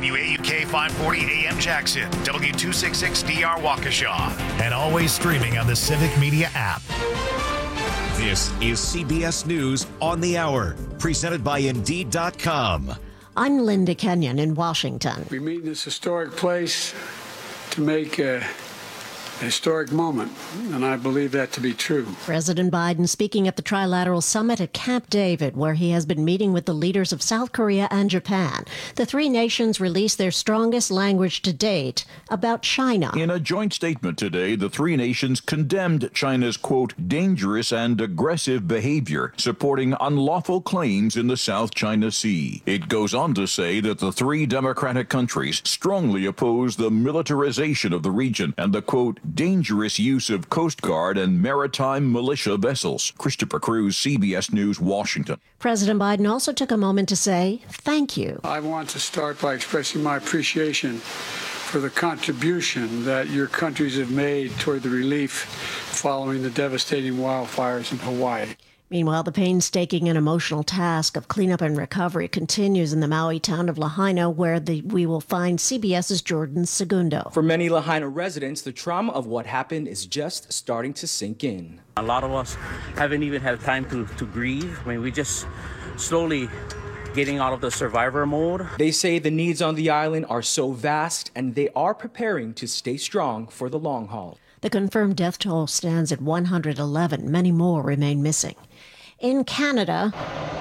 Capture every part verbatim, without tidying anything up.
W A U K five forty A M Jackson, W two sixty-six D R Waukesha, and always streaming on the Civic Media app. This is C B S News on the Hour, presented by Indeed dot com. I'm Linda Kenyon in Washington. We meet in this historic place to make a historic moment, and I believe that to be true. President Biden speaking at the Trilateral Summit at Camp David, where he has been meeting with the leaders of South Korea and Japan. The three nations released their strongest language to date about China. In a joint statement today, the three nations condemned China's, quote, dangerous and aggressive behavior, supporting unlawful claims in the South China Sea. It goes on to say that the three democratic countries strongly oppose the militarization of the region and the, quote, dangerous use of Coast Guard and maritime militia vessels. Christopher Cruz, C B S News, Washington. President Biden also took a moment to say thank you. I want to start by expressing my appreciation for the contribution that your countries have made toward the relief following the devastating wildfires in Hawaii. Meanwhile, the painstaking and emotional task of cleanup and recovery continues in the Maui town of Lahaina, where the, we will find CBS's Jordan Segundo. For many Lahaina residents, the trauma of what happened is just starting to sink in. A lot of us haven't even had time to, to grieve. I mean, we just slowly getting out of the survivor mode. They say the needs on the island are so vast, and they are preparing to stay strong for the long haul. The confirmed death toll stands at one hundred eleven. Many more remain missing. In Canada,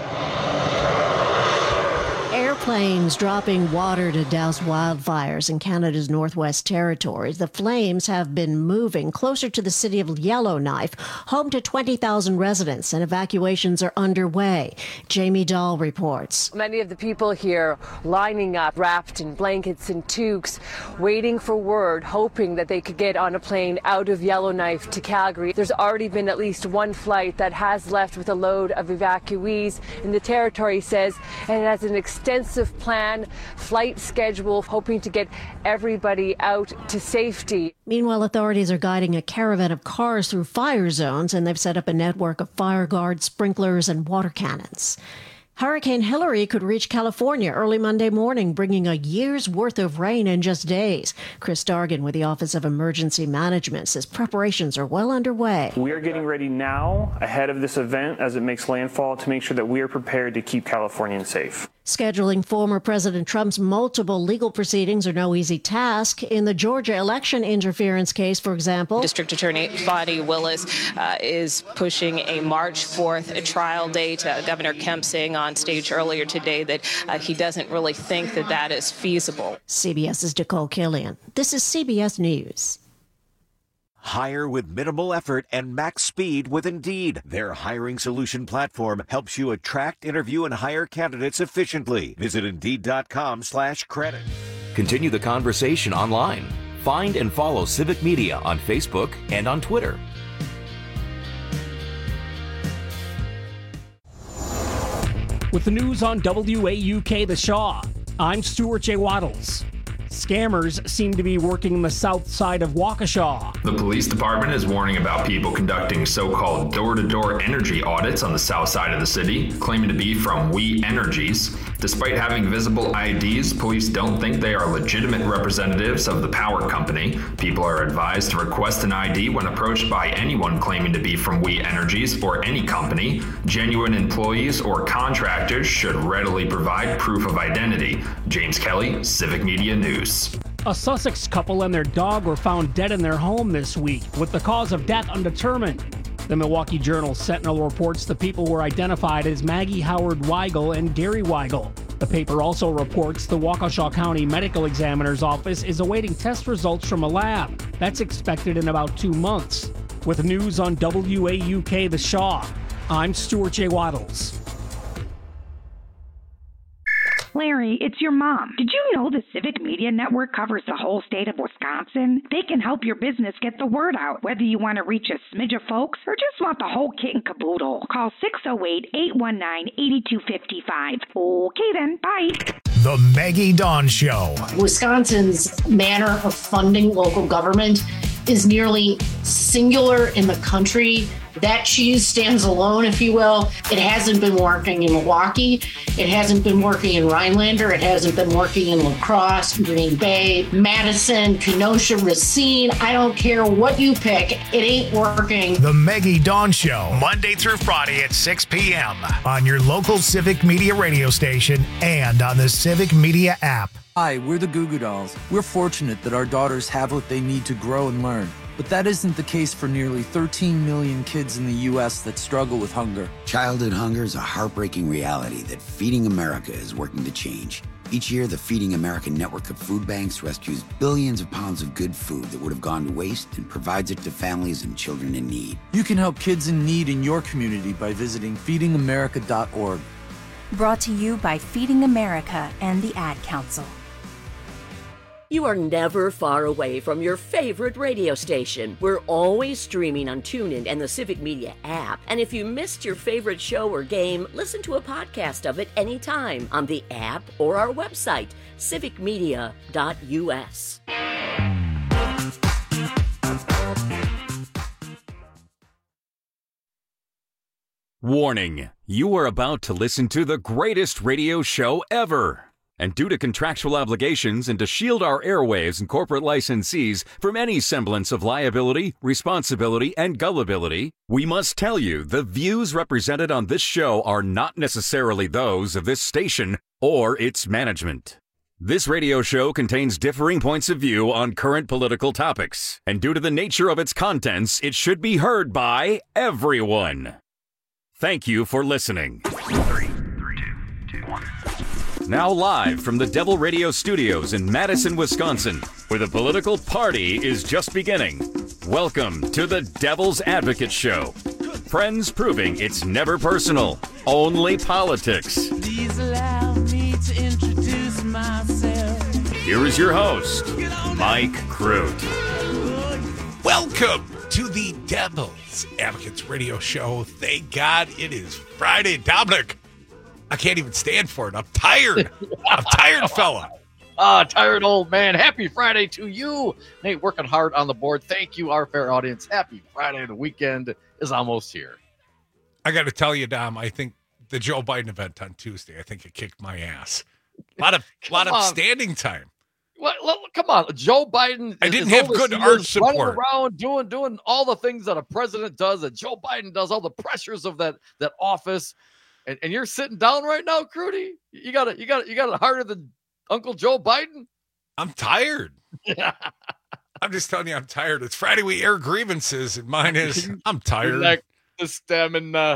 airplanes dropping water to douse wildfires in Canada's Northwest Territories. The flames have been moving closer to the city of Yellowknife, home to twenty thousand residents, and evacuations are underway. Jamie Dahl reports. Many of the people here lining up, wrapped in blankets and toques, waiting for word, hoping that they could get on a plane out of Yellowknife to Calgary. There's already been at least one flight that has left with a load of evacuees, and the territory says it has an extensive plan, flight schedule, hoping to get everybody out to safety. Meanwhile, authorities are guiding a caravan of cars through fire zones, and they've set up a network of fire guards, sprinklers, and water cannons. Hurricane Hilary could reach California early Monday morning, bringing a year's worth of rain in just days. Chris Dargan with the Office of Emergency Management says preparations are well underway. We are getting ready now ahead of this event as it makes landfall to make sure that we are prepared to keep Californians safe. Scheduling former President Trump's multiple legal proceedings are no easy task. In the Georgia election interference case, for example, District Attorney Fani Willis uh, is pushing a March fourth trial date. Uh, Governor Kemp saying on stage earlier today that uh, he doesn't really think that that is feasible. CBS's Nicole Killian. This is C B S News. Hire with minimal effort and max speed with Indeed. Their hiring solution platform helps you attract, interview, and hire candidates efficiently. Visit Indeed.com slash credit. Continue the conversation online. Find and follow Civic Media on Facebook and on Twitter. With the news on W A U K The Shaw, I'm Stuart J. Waddles. Scammers seem to be working in the south side of Waukesha. The police department is warning about people conducting so-called door-to-door energy audits on the south side of the city, claiming to be from We Energies. Despite having visible I Ds, police don't think they are legitimate representatives of the power company. People are advised to request an I D when approached by anyone claiming to be from We Energies or any company. Genuine employees or contractors should readily provide proof of identity. James Kelly, Civic Media News. A Sussex couple and their dog were found dead in their home this week, with the cause of death undetermined. The Milwaukee Journal Sentinel reports the people were identified as Maggie Howard Weigel and Gary Weigel. The paper also reports the Waukesha County Medical Examiner's Office is awaiting test results from a lab. That's expected in about two months. With news on W A U K The Shaw, I'm Stuart J. Waddles. Larry, it's your mom. Did you know the Civic Media Network covers the whole state of Wisconsin? They can help your business get the word out, whether you want to reach a smidge of folks or just want the whole kit and caboodle. Call six oh eight, eight one nine, eight two five five. Okay then, bye. The Maggie Dawn Show. Wisconsin's manner of funding local government is nearly singular in the country. That cheese stands alone, if you will. It hasn't been working in Milwaukee. It hasn't been working in Rhinelander. It hasn't been working in La Crosse, Green Bay, Madison, Kenosha, Racine. I don't care what you pick. It ain't working. The Maggie Dawn Show, Monday through Friday at six p.m. on your local Civic Media radio station and on the Civic Media app. Hi, we're the Goo Goo Dolls. We're fortunate that our daughters have what they need to grow and learn. But that isn't the case for nearly thirteen million kids in the U S that struggle with hunger. Childhood hunger is a heartbreaking reality that Feeding America is working to change. Each year, the Feeding America network of food banks rescues billions of pounds of good food that would have gone to waste and provides it to families and children in need. You can help kids in need in your community by visiting feeding america dot org. Brought to you by Feeding America and the Ad Council. You are never far away from your favorite radio station. We're always streaming on TuneIn and the Civic Media app. And if you missed your favorite show or game, listen to a podcast of it anytime on the app or our website, civic media dot u s. Warning, you are about to listen to the greatest radio show ever. And due to contractual obligations and to shield our airwaves and corporate licensees from any semblance of liability, responsibility, and gullibility, we must tell you the views represented on this show are not necessarily those of this station or its management. This radio show contains differing points of view on current political topics, and due to the nature of its contents, it should be heard by everyone. Thank you for listening. Now live from the Devil Radio Studios in Madison, Wisconsin, where the political party is just beginning. Welcome to the Devil's Advocate Show. Friends proving it's never personal, only politics. Please allow me to introduce myself. Here is your host, Mike Crute. Welcome to the Devil's Advocates Radio Show. Thank God it is Friday. Dominic, I can't even stand for it. I'm tired. I'm tired, fella. Ah, tired old man. Happy Friday to you. Nate, working hard on the board. Thank you, our fair audience. Happy Friday. The weekend is almost here. I got to tell you, Dom, I think the Joe Biden event on Tuesday, I think it kicked my ass. A lot of, lot of standing time. What, come on, Joe Biden. I didn't have good arch support. Running around doing doing all the things that a president does, that Joe Biden does, all the pressures of that that office. And, and you're sitting down right now, Crudy? You got it, you got it, you got it harder than Uncle Joe Biden? I'm tired. I'm just telling you, I'm tired. It's Friday, we air grievances, and mine is I'm tired. Like the stem and uh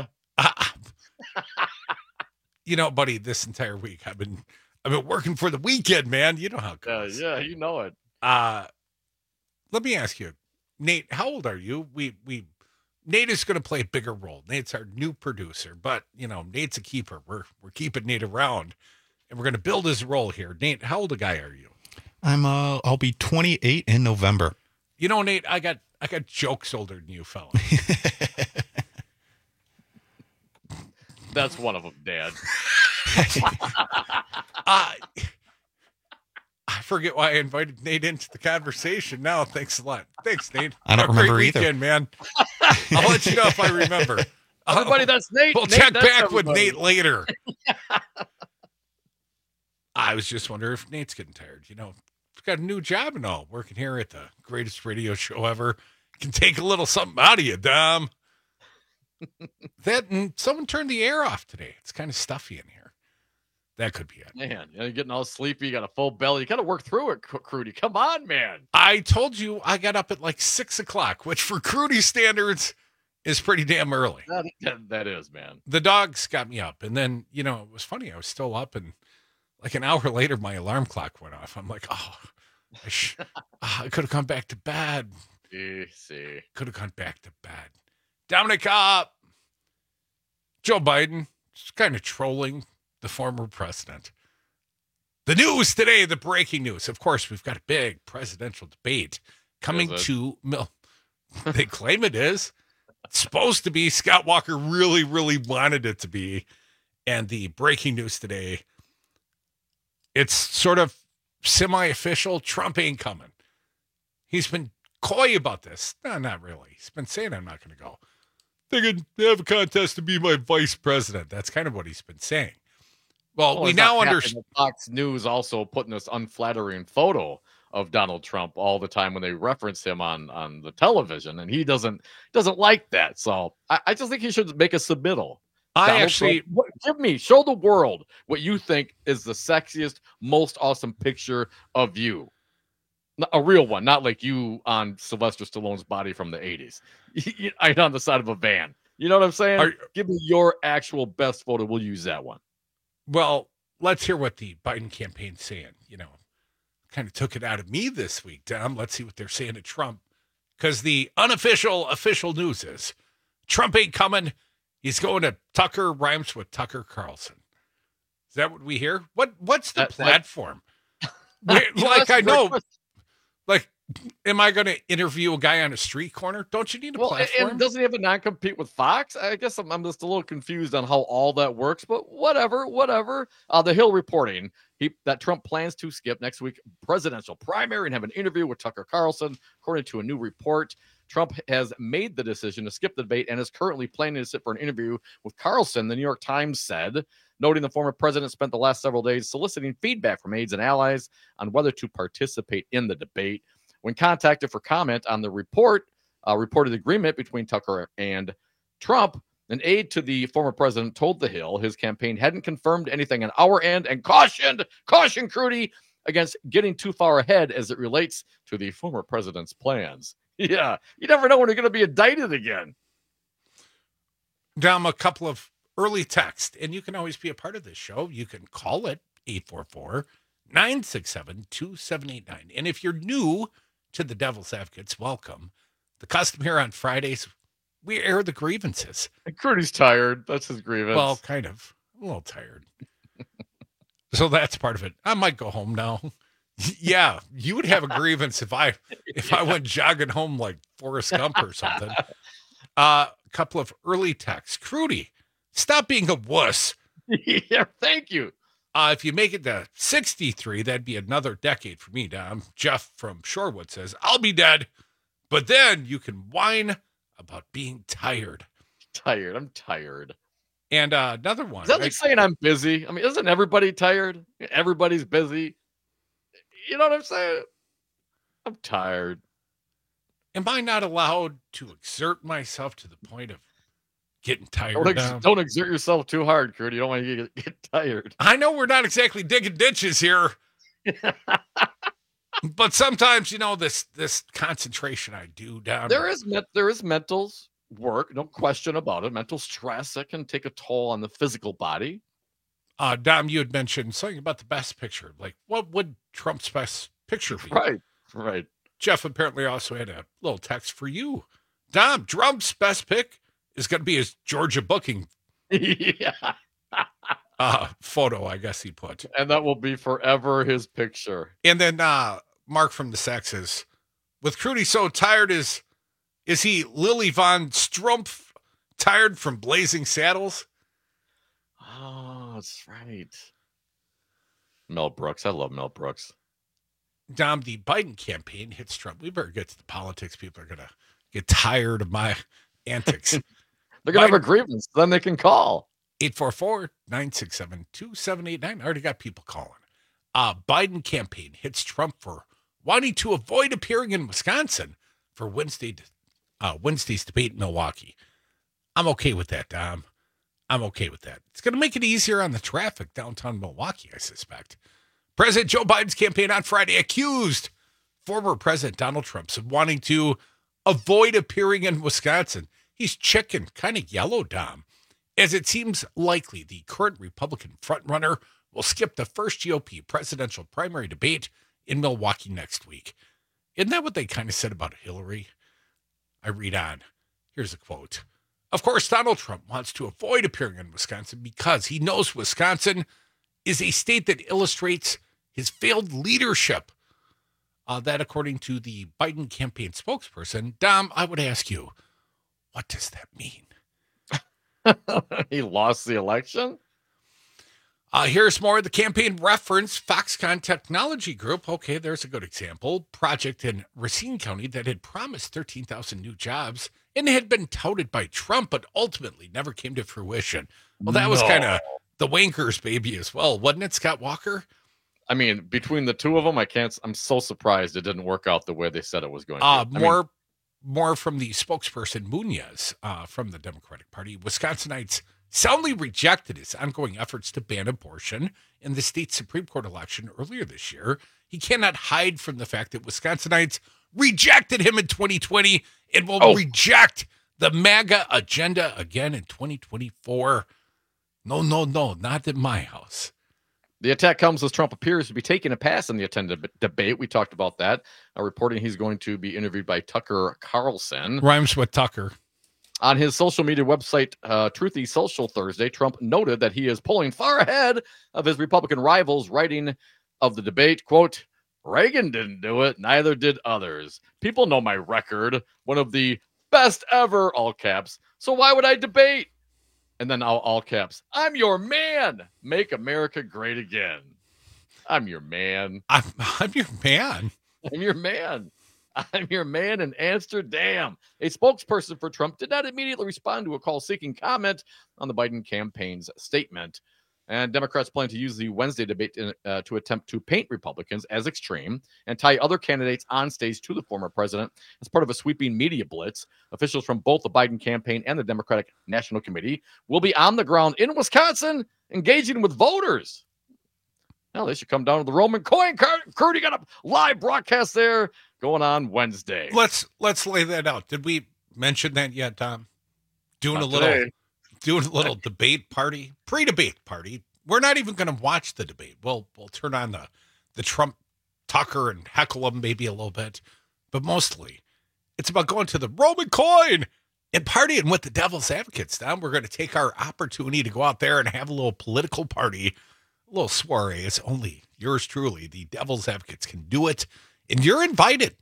you know, buddy, this entire week I've been I've been working for the weekend, man. You know how it goes. Yeah, yeah, you know it. Uh let me ask you, Nate, how old are you? We we Nate is going to play a bigger role. Nate's our new producer, but you know, Nate's a keeper. We're we're keeping Nate around, and we're going to build his role here. Nate, how old a guy are you? I'm uh, I'll be twenty-eight in November. You know, Nate, I got I got jokes older than you, fella. That's one of them, Dad. uh, I forget why I invited Nate into the conversation. Now, thanks a lot. Thanks, Nate. I don't Have a remember great either. Weekend, man. I'll let you know if I remember. Everybody, that's Nate. We'll Nate, check that's back everybody. with Nate later. I was just wondering if Nate's getting tired. You know, he's got a new job and all, working here at the greatest radio show ever. Can take a little something out of you, Dom. That and someone turned the air off today. It's kind of stuffy in here. That could be it. Man, you're getting all sleepy. You got a full belly. You got to work through it, Crudy. Come on, man. I told you I got up at like six o'clock, which for Crudy standards is pretty damn early. That, that, that is, man. The dogs got me up. And then, you know, it was funny. I was still up, and like an hour later, my alarm clock went off. I'm like, oh, I, sh- oh, I could have gone back to bed. You see. Could have gone back to bed. Dominic, uh, Joe Biden is kind of trolling the former president. The news today, the breaking news. Of course, we've got a big presidential debate coming to Mil. They claim it is. It's supposed to be. Scott Walker really, really wanted it to be. And the breaking news today, it's sort of semi-official. Trump ain't coming. He's been coy about this. No, not really. He's been saying I'm not going to go. Thinking they have a contest to be my vice president. That's kind of what he's been saying. Well, Well, we it's now not understand. happening. Fox News also putting this unflattering photo of Donald Trump all the time when they reference him on, on the television, and he doesn't doesn't like that. So I, I just think he should make a submittal. I Donald actually- Trump, what- give me show the world what you think is the sexiest, most awesome picture of you. N- A real one, not like you on Sylvester Stallone's body from the eighties. I'm on the side of a van. You know what I'm saying? Are- Give me your actual best photo. We'll use that one. Well, let's hear what the Biden campaign's saying. You know, kind of took it out of me this week, Dom. Let's see what they're saying to Trump. Because the unofficial, official news is Trump ain't coming. He's going to Tucker, rhymes with Tucker Carlson. Is that what we hear? What What's the That- that- platform? Where- You know, like, that's I a great know, question. like, am I going to interview a guy on a street corner? Don't you need a Well, and- platform? and doesn't he have a non-compete with Fox? I guess I'm, I'm just a little confused on how all that works, but whatever, whatever. Uh, the Hill reporting he that Trump plans to skip next week presidential primary and have an interview with Tucker Carlson, according to a new report. Trump has made the decision to skip the debate and is currently planning to sit for an interview with Carlson, the New York Times said, noting the former president spent the last several days soliciting feedback from aides and allies on whether to participate in the debate. When contacted for comment on the report, uh, reported agreement between Tucker and Trump, an aide to the former president told The Hill his campaign hadn't confirmed anything on our end and cautioned, caution, Crudy, against getting too far ahead as it relates to the former president's plans. Yeah, you never know when you're going to be indicted again. Dom, a couple of early texts, and you can always be a part of this show. You can call it eight four four, nine six seven, two seven eight nine. And if you're new to the Devil's Advocates, welcome. The custom here on Fridays, we air the grievances. And Crudy's tired. That's his grievance. Well, kind of. A little tired. So that's part of it. I might go home now. Yeah, you would have a grievance if I if I went jogging home like Forrest Gump or something. Uh, a couple of early texts. Crudy, stop being a wuss. Yeah, thank you. Uh, if you make it to sixty-three, that'd be another decade for me, Dom. Jeff from Shorewood says, I'll be dead, but then you can whine about being tired. Tired. I'm tired. And uh, another one. Is that like right? saying I'm busy? I mean, isn't everybody tired? Everybody's busy. You know what I'm saying? I'm tired. Am I not allowed to exert myself to the point of getting tired? Don't, ex- Dom? don't exert yourself too hard, Kurt. You don't want to get, get tired. I know we're not exactly digging ditches here. But sometimes, you know, this this concentration I do down. There is me- there is mental work, no question about it. Mental stress that can take a toll on the physical body. Uh, Dom, you had mentioned something about the best picture. Like, what would Trump's best picture be? Right, right. Jeff apparently also had a little text for you. Dom, Trump's best pick is going to be his Georgia booking Yeah. uh, photo, I guess he put. And that will be forever his picture. And then uh, Mark from the Sexes, with Crudy so tired, is is he Lily Von Strumpf tired from Blazing Saddles? Oh, that's right. Mel Brooks. I love Mel Brooks. Dom, the Biden campaign hits Trump. We better get to the politics. People are going to get tired of my antics. They're going to have a grievance. Then they can call. eight four four, nine six seven, two seven eight nine. I already got people calling. Uh, Biden campaign hits Trump for wanting to avoid appearing in Wisconsin for Wednesday, uh, Wednesday's debate in Milwaukee. I'm okay with that, Dom. I'm okay with that. It's going to make it easier on the traffic downtown Milwaukee, I suspect. President Joe Biden's campaign on Friday accused former President Donald Trump of wanting to avoid appearing in Wisconsin. He's chicken, kind of yellow, Dom, as it seems likely the current Republican frontrunner will skip the first G O P presidential primary debate in Milwaukee next week. Isn't that what they kind of said about Hillary? I read on. Here's a quote. Of course, Donald Trump wants to avoid appearing in Wisconsin because he knows Wisconsin is a state that illustrates his failed leadership. Uh, that, according to the Biden campaign spokesperson, Dom, I would ask you, what does that mean? He lost the election? Uh, here's more of the campaign reference. Foxconn Technology Group. Okay, there's a good example. Project in Racine County that had promised thirteen thousand new jobs and had been touted by Trump, but ultimately never came to fruition. Well, that was No. kind of the wankers baby as well, wasn't it, Scott Walker? I mean, between the two of them, I can't. I'm so surprised it didn't work out the way they said it was going to. Uh, I more, mean, more from the spokesperson Munoz uh, from the Democratic Party. Wisconsinites soundly rejected his ongoing efforts to ban abortion in the state Supreme Court election earlier this year. He cannot hide from the fact that Wisconsinites rejected him in twenty twenty and will Oh. reject the MAGA agenda again in twenty twenty-four. No, no, no, not in my house. the attack comes as Trump appears to be taking a pass in the attended b- debate. We talked about that. Uh, reporting he's going to be interviewed by Tucker Carlson. Rhymes with Tucker. On his social media website, uh, Truthy Social Thursday, Trump noted that he is pulling far ahead of his Republican rivals, writing of the debate, quote, Reagan didn't do it, neither did others. People know my record, one of the best ever, all caps. So why would I debate? And then all, all caps, I'm your man. Make America great again. I'm your man. I'm, I'm your man. I'm your man. I'm your man in Amsterdam. A spokesperson for Trump did not immediately respond to a call seeking comment on the Biden campaign's statement. And Democrats plan to use the Wednesday debate in, uh, to attempt to paint Republicans as extreme and tie other candidates on stage to the former president as part of a sweeping media blitz. Officials from both the Biden campaign and the Democratic National Committee will be on the ground in Wisconsin engaging with voters. Now they should come down to the Roman coin. Kurt, you got a live broadcast there going on Wednesday. Let's let's lay that out. Did we mention that yet, Tom? Doing Not a little today. doing a little debate party, pre-debate party. We're not even going to watch the debate. We'll we'll turn on the the Trump Tucker and heckle them maybe a little bit, but mostly it's about going to the Roman coin and partying with the devil's advocates. Now we're going to take our opportunity to go out there and have a little political party, a little soiree. It's only yours truly, the devil's advocates, can do it, and you're invited.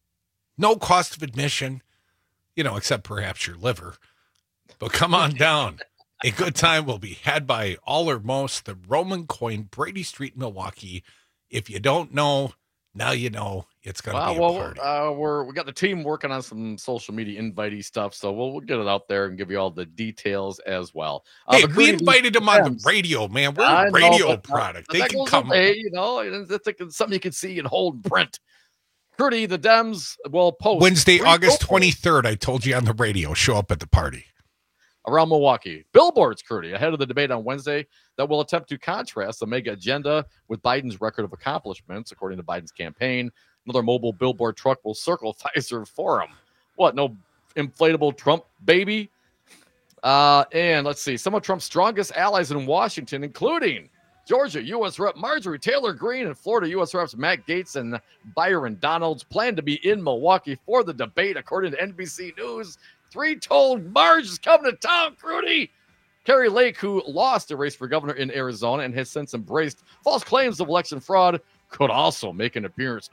No cost of admission, you know, except perhaps your liver. But come on down. A good time will be had by all or most. The Roman Coin, Brady Street, Milwaukee. If you don't know, now you know. It's going to Well, be a well, party. uh, we're we got the team working on some social media invitee stuff, so we'll, we'll get it out there and give you all the details as well. Uh, Hey, but we Crudy, invited them on the Dems. radio, man. We're I uh, a know, radio but, uh, product. but They that can goes come. away, you know, it's, it's like something you can see and hold and print. Crudy, the Dems will post Wednesday, three August billboards twenty-third. I told you on the radio. Show up at the party. around Milwaukee. Billboards, Crudy, ahead of the debate on Wednesday that will attempt to contrast the mega agenda with Biden's record of accomplishments, according to Biden's campaign. Another mobile billboard truck will circle Pfizer Forum. What, no inflatable Trump baby? Uh, and let's see, some of Trump's strongest allies in Washington, including Georgia U S Rep Marjorie Taylor Greene and Florida U S Reps Matt Gaetz and Byron Donalds, plan to be in Milwaukee for the debate, according to N B C News. Three told Marge is coming to town, Crudy. Carrie Lake, who lost a race for governor in Arizona and has since embraced false claims of election fraud, could also make an appearance.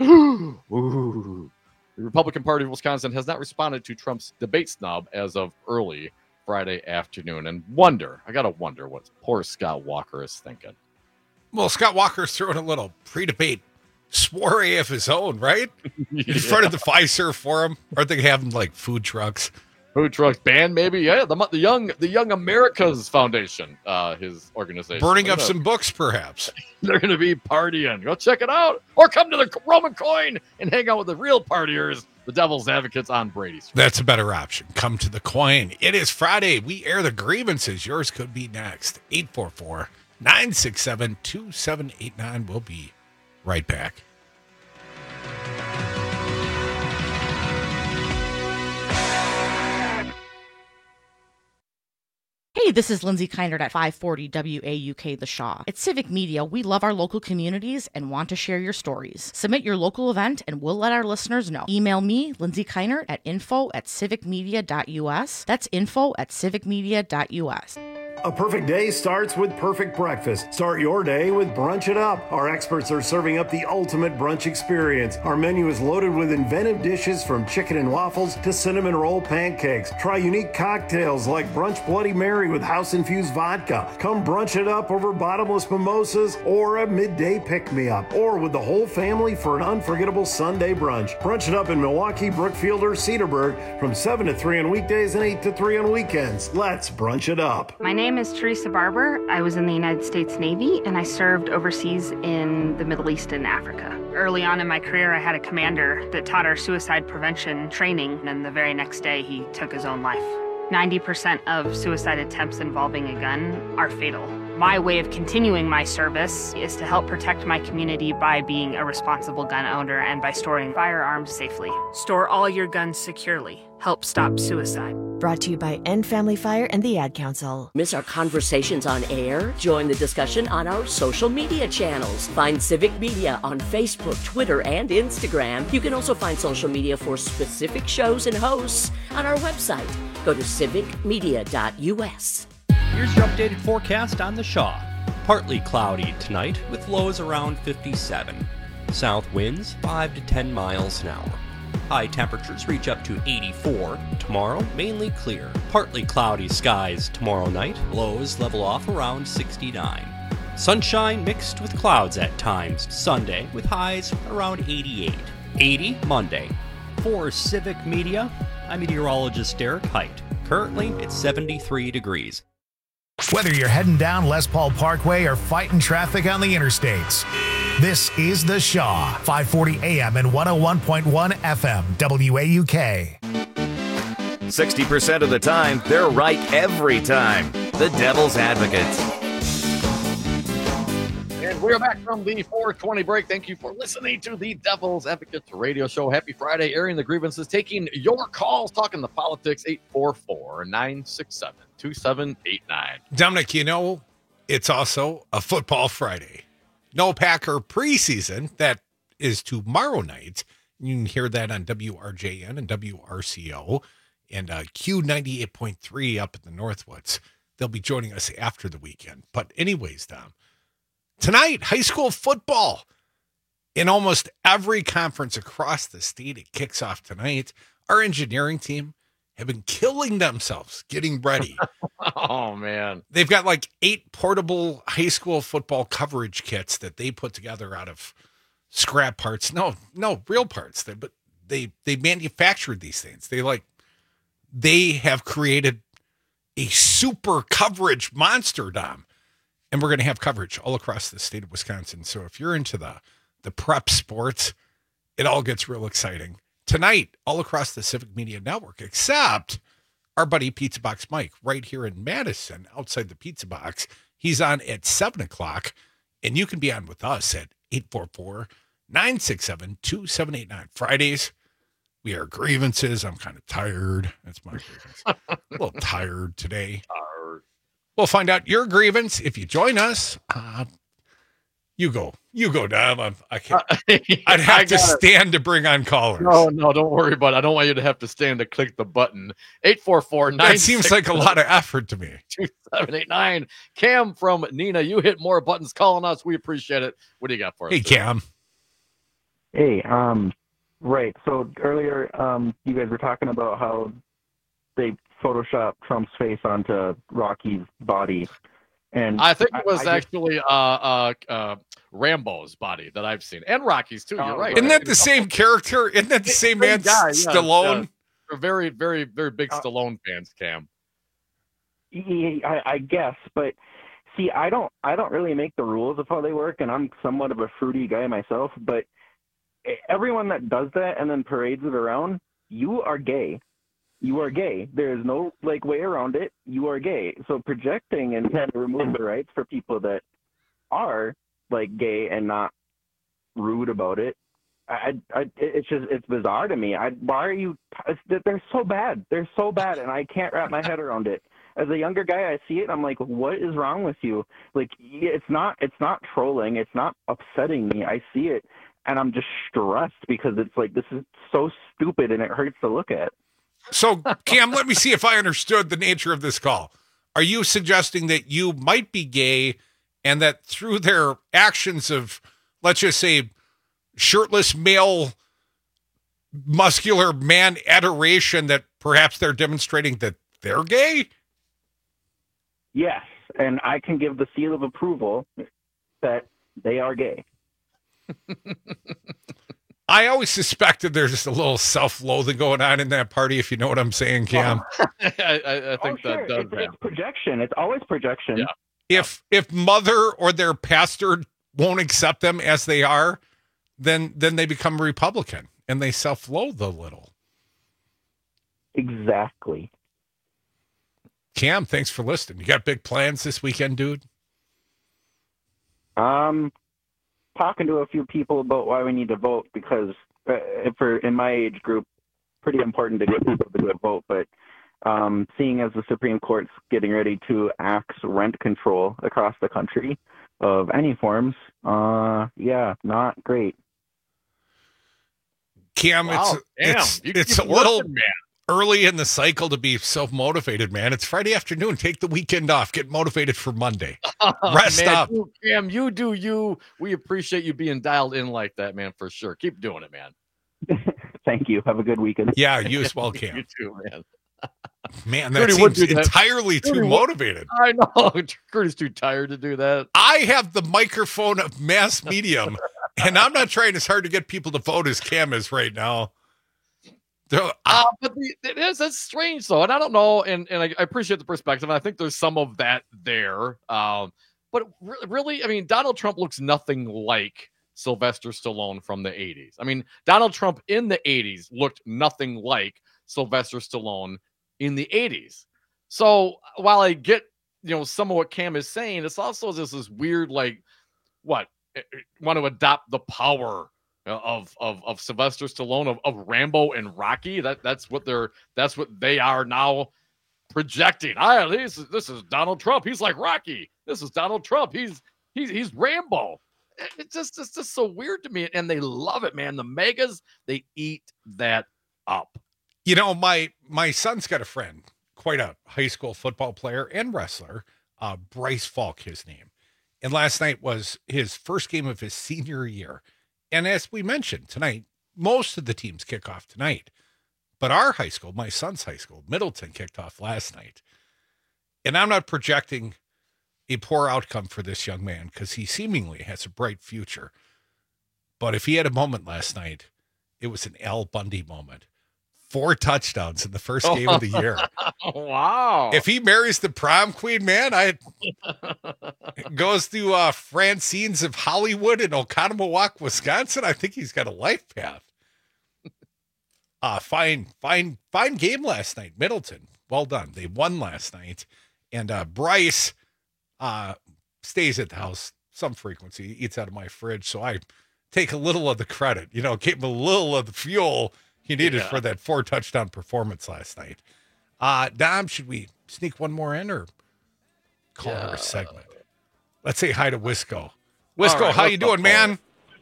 Ooh. The Republican Party of Wisconsin has not responded to Trump's debate snub as of early Friday afternoon. And wonder, I got to wonder what poor Scott Walker is thinking. Well, Scott Walker's throwing a little pre-debate soiree of his own, right? In front of the Pfizer Forum. Aren't they having like food trucks? Food trucks band, maybe. Yeah, the the young the Young Americas Foundation, uh, his organization. Burning They're up gonna- some books, perhaps. They're going to be partying. Go check it out, or come to the Roman Coin and hang out with the real partiers, the Devil's Advocates on Brady Street. That's a better option. Come to the coin. It is Friday. We air the grievances. Yours could be next. eight four four, nine six seven, two seven eight nine. We'll be right back. Hey, this is Lindsay Kindert at five forty W A U K The Shaw. At Civic Media, we love our local communities and want to share your stories. Submit your local event and we'll let our listeners know. Email me, Lindsay Kindert, at info at civicmedia.us. That's info at civicmedia.us. A perfect day starts with perfect breakfast. Start your day with Brunch It Up. Our experts are serving up the ultimate brunch experience. Our menu is loaded with inventive dishes from chicken and waffles to cinnamon roll pancakes. Try unique cocktails like Brunch Bloody Mary with house-infused vodka. Come brunch it up over bottomless mimosas or a midday pick-me-up. Or with the whole family for an unforgettable Sunday brunch. Brunch It Up in Milwaukee, Brookfield, or Cedarburg from seven to three on weekdays and eight to three on weekends. Let's brunch it up. My name is Teresa Barber. I was in the United States Navy and I served overseas in the Middle East and Africa. Early on in my career, I had a commander that taught our suicide prevention training, and the very next day he took his own life. ninety percent of suicide attempts involving a gun are fatal. My way of continuing my service is to help protect my community by being a responsible gun owner and by storing firearms safely. Store all your guns securely. Help stop suicide. Brought to you by End Family Fire and the Ad Council. Miss our conversations on air? Join the discussion on our social media channels. Find Civic Media on Facebook, Twitter, and Instagram. You can also find social media for specific shows and hosts on our website. Go to civic media dot u s. Here's your updated forecast on the Shaw. Partly cloudy tonight with lows around fifty-seven. South winds five to ten miles an hour. High temperatures reach up to eighty-four. Tomorrow, mainly clear. Partly cloudy skies tomorrow night. Lows level off around sixty-nine. Sunshine mixed with clouds at times Sunday with highs around eighty-eight. eighty Monday. For Civic Media, I'm meteorologist Derek Height. Currently, it's seventy-three degrees. Whether you're heading down Les Paul Parkway or fighting traffic on the interstates, this is The Shaw, five forty A M and one oh one point one F M, W A U K. sixty percent of the time, they're right every time. The Devil's Advocates. And we're back from the four twenty break. Thank you for listening to the Devil's Advocates radio show. Happy Friday, airing the grievances, taking your calls, talking the politics, eight four four, nine six seven, two seven eight nine. Dominic, you know, it's also a football Friday. No Packer preseason. That is tomorrow night. You can hear that on W R J N and W R C O and uh, Q ninety-eight point three up in the Northwoods. They'll be joining us after the weekend. But anyways, Dom, tonight, high school football in almost every conference across the state. It kicks off tonight. Our engineering team have been killing themselves getting ready. Oh, man. They've got like eight portable high school football coverage kits that they put together out of scrap parts. No, no, real parts. They, but they, they manufactured these things. They like, they have created a super coverage monster, Dom. And we're going to have coverage all across the state of Wisconsin. So if you're into the, the prep sports, it all gets real exciting. Tonight, all across the Civic Media Network, except our buddy Pizza Box Mike right here in Madison, outside the Pizza Box. He's on at seven o'clock, and you can be on with us at eight four four, nine six seven, two seven eight nine. Fridays, we are grievances. I'm kind of tired. That's my grievance. A little tired today. Tired. We'll find out your grievance if you join us. Uh, you go. You go, Dom. I'm, I can't. I'd have to stand to bring on callers. No, no, don't worry about it. I don't want you to have to stand to click the button. eight four four, nine That seems like a lot of effort to me. two seven eight nine. Cam from Nina, you hit more buttons calling us. We appreciate it. What do you got for us? Hey, Cam. Hey, um, right. So earlier, um, you guys were talking about how they Photoshopped Trump's face onto Rocky's body. And I think it was I, I actually uh, uh, uh, Rambo's body that I've seen, and Rocky's too. You're right. Isn't that the same character? Isn't that the same man, guy, yeah, Stallone? Yeah. We're very, very, very big Stallone fans, Cam. Yeah, I, I guess, but see, I don't, I don't really make the rules of how they work, and I'm somewhat of a fruity guy myself. But everyone that does that and then parades it around, you are gay. You are gay. There is no like way around it. You are gay. So projecting and trying to remove the rights for people that are like gay and not rude about it, I, I, it's just it's bizarre to me. I, why are you? They're so bad. They're so bad, and I can't wrap my head around it. As a younger guy, I see it. I'm like, what is wrong with you? Like, it's not. It's not trolling. It's not upsetting me. I see it, and I'm just stressed because it's like this is so stupid, and it hurts to look at. So, Cam, let me see if I understood the nature of this call. Are you suggesting that you might be gay and that through their actions of, let's just say, shirtless male, muscular man adoration, that perhaps they're demonstrating that they're gay? Yes, and I can give the seal of approval that they are gay. I always suspected there's just a little self-loathing going on in that party, if you know what I'm saying, Cam. I, I, I think oh, sure. that does it's, it's projection. It's always projection. Yeah. If if mother or their pastor won't accept them as they are, then then they become Republican and they self-loathe a little. Exactly. Cam, thanks for listening. You got big plans this weekend, dude? Um, talking to a few people about why we need to vote, because uh, for in my age group, pretty important to get people to go vote. But um, seeing as the Supreme Court's getting ready to axe rent control across the country of any forms, uh, yeah, not great. Cam, Wow, it's damn. You it's, it's keep a little working, man. early in the cycle to be self-motivated, man. It's Friday afternoon. Take the weekend off. Get motivated for Monday. Oh, Rest man, up. You, Cam, you do you. We appreciate you being dialed in like that, man, for sure. Keep doing it, man. Thank you. Have a good weekend. Yeah, you as well, Cam. You too, man. Man, that Crudy would seems do that. entirely Crudy too would- motivated. I know. Curdy's too tired to do that. I have the microphone of mass medium, and I'm not trying as hard to get people to vote as Cam is right now. They're- Uh, but the, it is that's strange though, and I don't know, and and I, I appreciate the perspective. And I think there's some of that there. Um, but re- really, I mean, Donald Trump looks nothing like Sylvester Stallone from the eighties. I mean, Donald Trump in the eighties looked nothing like Sylvester Stallone in the eighties. So while I get, you know, some of what Cam is saying, it's also just this weird, like, what, want to adopt the power of of of Sylvester Stallone, of, of Rambo and Rocky. That that's what they're that's what they are now projecting. I this is this is Donald Trump. He's like Rocky. This is Donald Trump. He's he's he's Rambo. It's just it's just so weird to me, and they love it, man. The megas, they eat that up. You know, my my son's got a friend, quite a high school football player and wrestler, uh, Bryce Falk, his name. And last night was his first game of his senior year. And as we mentioned tonight, most of the teams kick off tonight. But our high school, my son's high school, Middleton, kicked off last night. And I'm not projecting a poor outcome for this young man because he seemingly has a bright future. But if he had a moment last night, it was an Al Bundy moment. Four touchdowns in the first game of the year. Wow. If he marries the prom queen, man, I goes to uh, Francine's of Hollywood in Oconomowoc, Wisconsin, I think he's got a life path. Uh, fine, fine, fine game last night. Middleton, well done. They won last night. And uh, Bryce uh, stays at the house some frequency, eats out of my fridge. So I take a little of the credit, you know, gave him a little of the fuel he needed Yeah. for that four touchdown performance last night. Uh, Dom, should we sneak one more in or call Yeah. her a segment? Let's say hi to Wisco. Wisco, right, how what's you up, doing, man?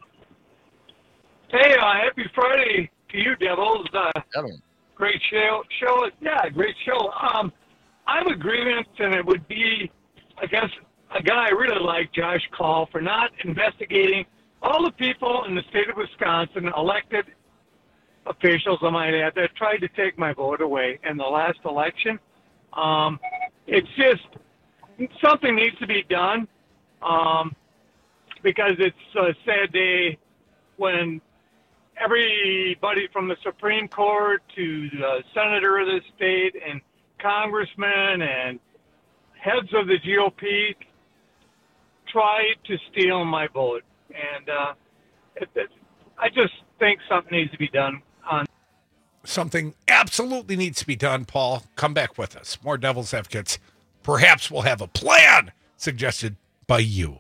Hey, uh, happy Friday to you, Devils. Uh, great show. Show, yeah, great show. Um, I'm agreement, and it would be against a guy I really like, Josh Call, for not investigating all the people in the state of Wisconsin, elected officials, I might add, that tried to take my vote away in the last election. Um, it's just something needs to be done um, because it's a sad day when everybody from the Supreme Court to the senator of the state and congressmen and heads of the G O P tried to steal my vote. And uh, it, it, I just think something needs to be done on Something absolutely needs to be done, Paul. Come back with us. More Devil's Advocates. Perhaps we'll have a plan suggested by you.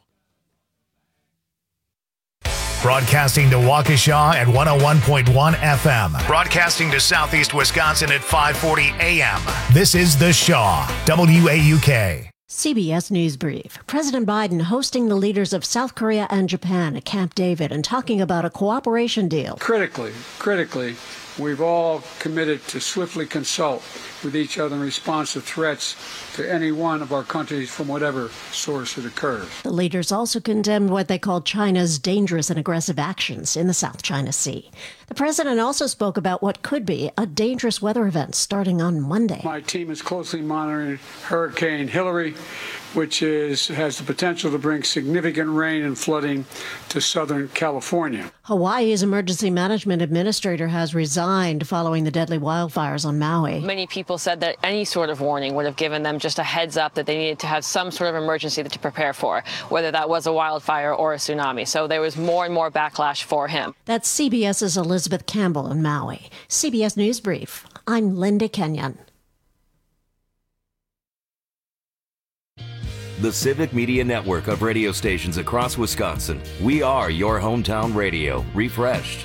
Broadcasting to Waukesha at one oh one point one F M. Broadcasting to Southeast Wisconsin at five forty A M. This is The Shaw, W A U K. C B S News Brief. President Biden hosting the leaders of South Korea and Japan at Camp David and talking about a cooperation deal. Critically, critically, We've all committed to swiftly consult with each other in response to threats to any one of our countries from whatever source it occurs. The leaders also condemned what they called China's dangerous and aggressive actions in the South China Sea. The president also spoke about what could be a dangerous weather event starting on Monday. My team is closely monitoring Hurricane Hillary, which is has the potential to bring significant rain and flooding to Southern California. Hawaii's emergency management administrator has resigned following the deadly wildfires on Maui. Many people said that any sort of warning would have given them just a heads up that they needed to have some sort of emergency to prepare for, whether that was a wildfire or a tsunami. So there was more and more backlash for him. That's CBS's Elizabeth Campbell in Maui. C B S News Brief. I'm Linda Kenyon. The Civic Media Network of radio stations across Wisconsin. We are your hometown radio, refreshed.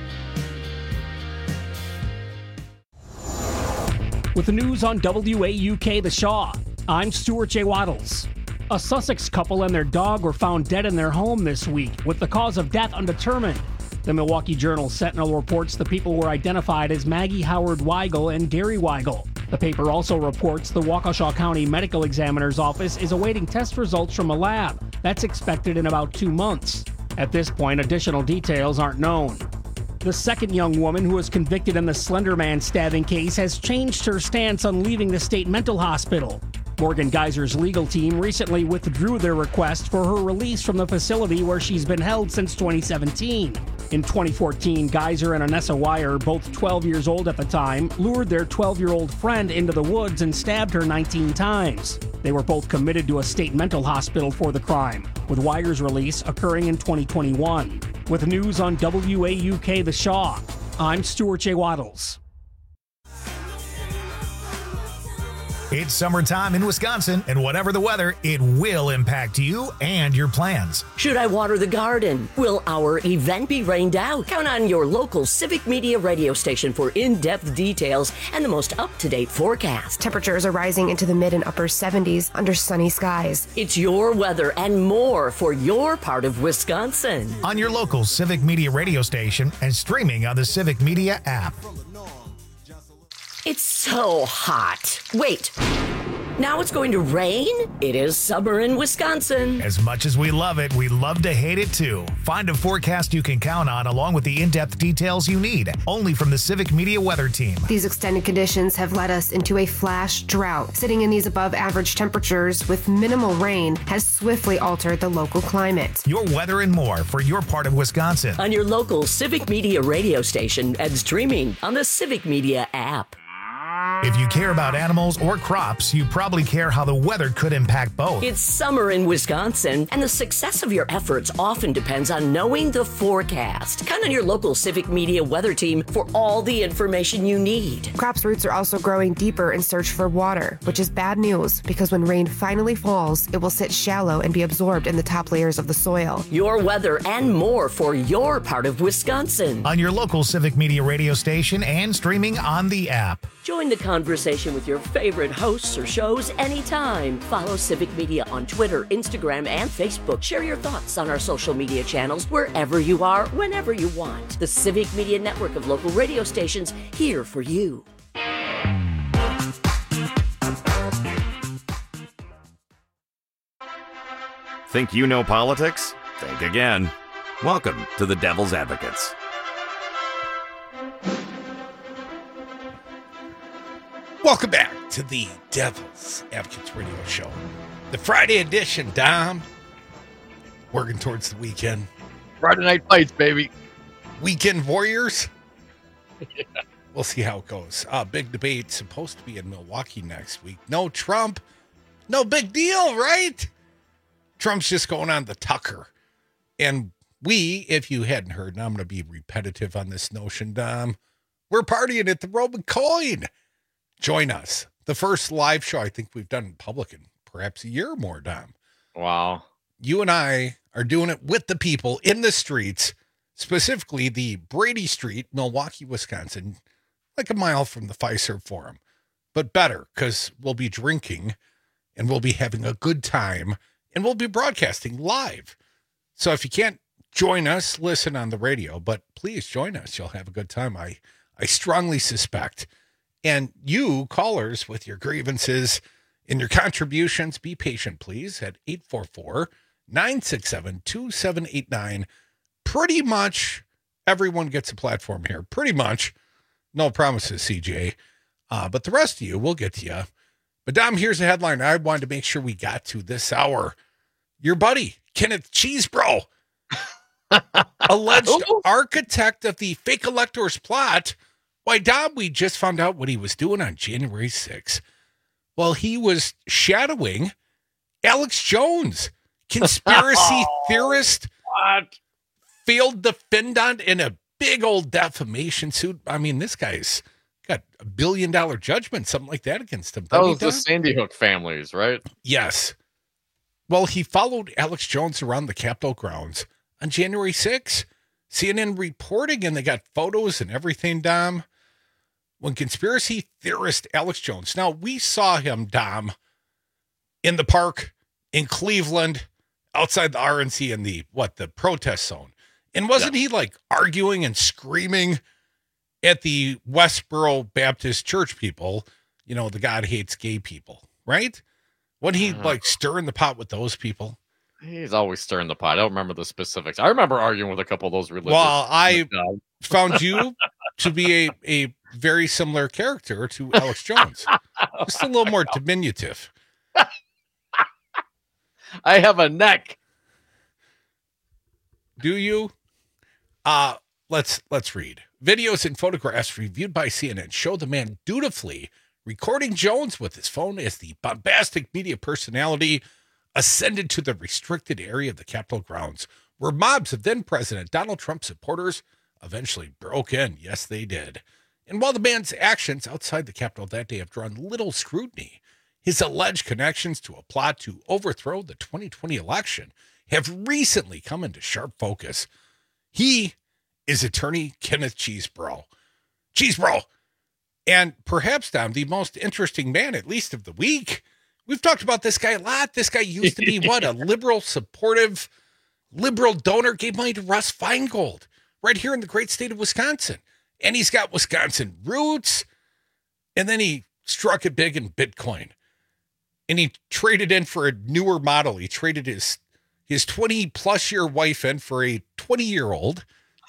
With the news on W A U K The Shaw, I'm Stuart J. Waddles. A Sussex couple and their dog were found dead in their home this week, with the cause of death undetermined. The Milwaukee Journal Sentinel reports the people were identified as Maggie Howard Weigel and Gary Weigel. The paper also reports the Waukesha County Medical Examiner's Office is awaiting test results from a lab. That's expected in about two months. At this point, additional details aren't known. The second young woman who was convicted in the Slender Man stabbing case has changed her stance on leaving the state mental hospital. Morgan Geyser's legal team recently withdrew their request for her release from the facility where she's been held since twenty seventeen. In twenty fourteen, Geyser and Anessa Wire, both twelve years old at the time, lured their twelve-year-old friend into the woods and stabbed her nineteen times. They were both committed to a state mental hospital for the crime, with Wire's release occurring in twenty twenty-one. With news on W A U K The Shaw, I'm Stuart J. Waddles. It's summertime in Wisconsin, and whatever the weather, it will impact you and your plans. Should I water the garden? Will our event be rained out? Count on your local Civic Media radio station for in-depth details and the most up-to-date forecast. Temperatures are rising into the mid and upper seventies under sunny skies. It's your weather and more for your part of Wisconsin. On your local Civic Media radio station and streaming on the Civic Media app. It's so hot. Wait, now it's going to rain? It is summer in Wisconsin. As much as we love it, we love to hate it too. Find a forecast you can count on along with the in-depth details you need, only from the Civic Media Weather Team. These extended conditions have led us into a flash drought. Sitting in these above average temperatures with minimal rain has swiftly altered the local climate. Your weather and more for your part of Wisconsin. On your local Civic Media radio station and streaming on the Civic Media app. If you care about animals or crops, you probably care how the weather could impact both. It's summer in Wisconsin, and the success of your efforts often depends on knowing the forecast. Count on your local Civic Media weather team for all the information you need. Crops' roots are also growing deeper in search for water, which is bad news because when rain finally falls, it will sit shallow and be absorbed in the top layers of the soil. Your weather and more for your part of Wisconsin. On your local Civic Media radio station and streaming on the app. Join the conversation with your favorite hosts or shows anytime. Follow Civic Media on Twitter, Instagram, and Facebook. Share your thoughts on our social media channels wherever you are, whenever you want. The Civic Media Network of local radio stations here for you. Think you know politics? Think again. Welcome to the Devil's Advocates. Welcome back to the Devil's Advocates Radio Show. The Friday edition, Dom. Working towards the weekend. Friday night fights, baby. Weekend Warriors. Yeah. We'll see how it goes. Uh, big debate supposed to be in Milwaukee next week. No Trump. No big deal, right? Trump's just going on the Tucker. And we, if you hadn't heard, and I'm going to be repetitive on this notion, Dom, we're partying at the Roman Coin. Join us. The first live show I think we've done in public in perhaps a year or more, Dom. Wow. You and I are doing it with the people in the streets, specifically the Brady Street, Milwaukee, Wisconsin, like a mile from the Fiserv Forum. But better, because we'll be drinking and we'll be having a good time and we'll be broadcasting live. So if you can't join us, listen on the radio, but please join us. You'll have a good time. I, I strongly suspect. And you, callers, with your grievances and your contributions, be patient, please, at eight four four, nine six seven, two seven eight nine. Pretty much everyone gets a platform here. Pretty much. No promises, C J. Uh, but the rest of you, we'll get to you. But, Dom, here's a headline I wanted to make sure we got to this hour. Your buddy, Kenneth Chesebro, alleged architect of the fake electors plot. Why, Dom, we just found out what he was doing on January sixth. Well, he was shadowing Alex Jones, conspiracy oh, theorist, what? Field defendant in a big old defamation suit. I mean, this guy's got a billion dollar judgment, something like that against him. That was the Sandy Hook families, right? Yes. Well, he followed Alex Jones around the Capitol grounds on January sixth. C N N reporting, and they got photos and everything, Dom. When conspiracy theorist Alex Jones, now we saw him, Dom, in the park in Cleveland, outside the R N C in the, what, the protest zone. And wasn't yeah. he like arguing and screaming at the Westboro Baptist Church people, you know, the God hates gay people, right? Wasn't he uh, like stirring the pot with those people? He's always stirring the pot. I don't remember the specifics. I remember arguing with a couple of those religious. Well, I found you to be a, a very similar character to Alex Jones. Just a little more diminutive. I have a neck. Do you? Uh, let's let's read. Videos and photographs reviewed by C N N show the man dutifully recording Jones with his phone as the bombastic media personality ascended to the restricted area of the Capitol grounds, where mobs of then-President Donald Trump supporters eventually broke in. Yes, they did. And while the man's actions outside the Capitol that day have drawn little scrutiny, his alleged connections to a plot to overthrow the twenty twenty election have recently come into sharp focus. He is attorney Kenneth Chesebro. Chesebro! And perhaps, Dom, the most interesting man, at least of the week. We've talked about this guy a lot. This guy used to be, what, a liberal, supportive, liberal donor, gave money to Russ Feingold right here in the great state of Wisconsin. And he's got Wisconsin roots. And then he struck it big in Bitcoin. And he traded in for a newer model. He traded his his twenty-plus year wife in for a twenty-year-old.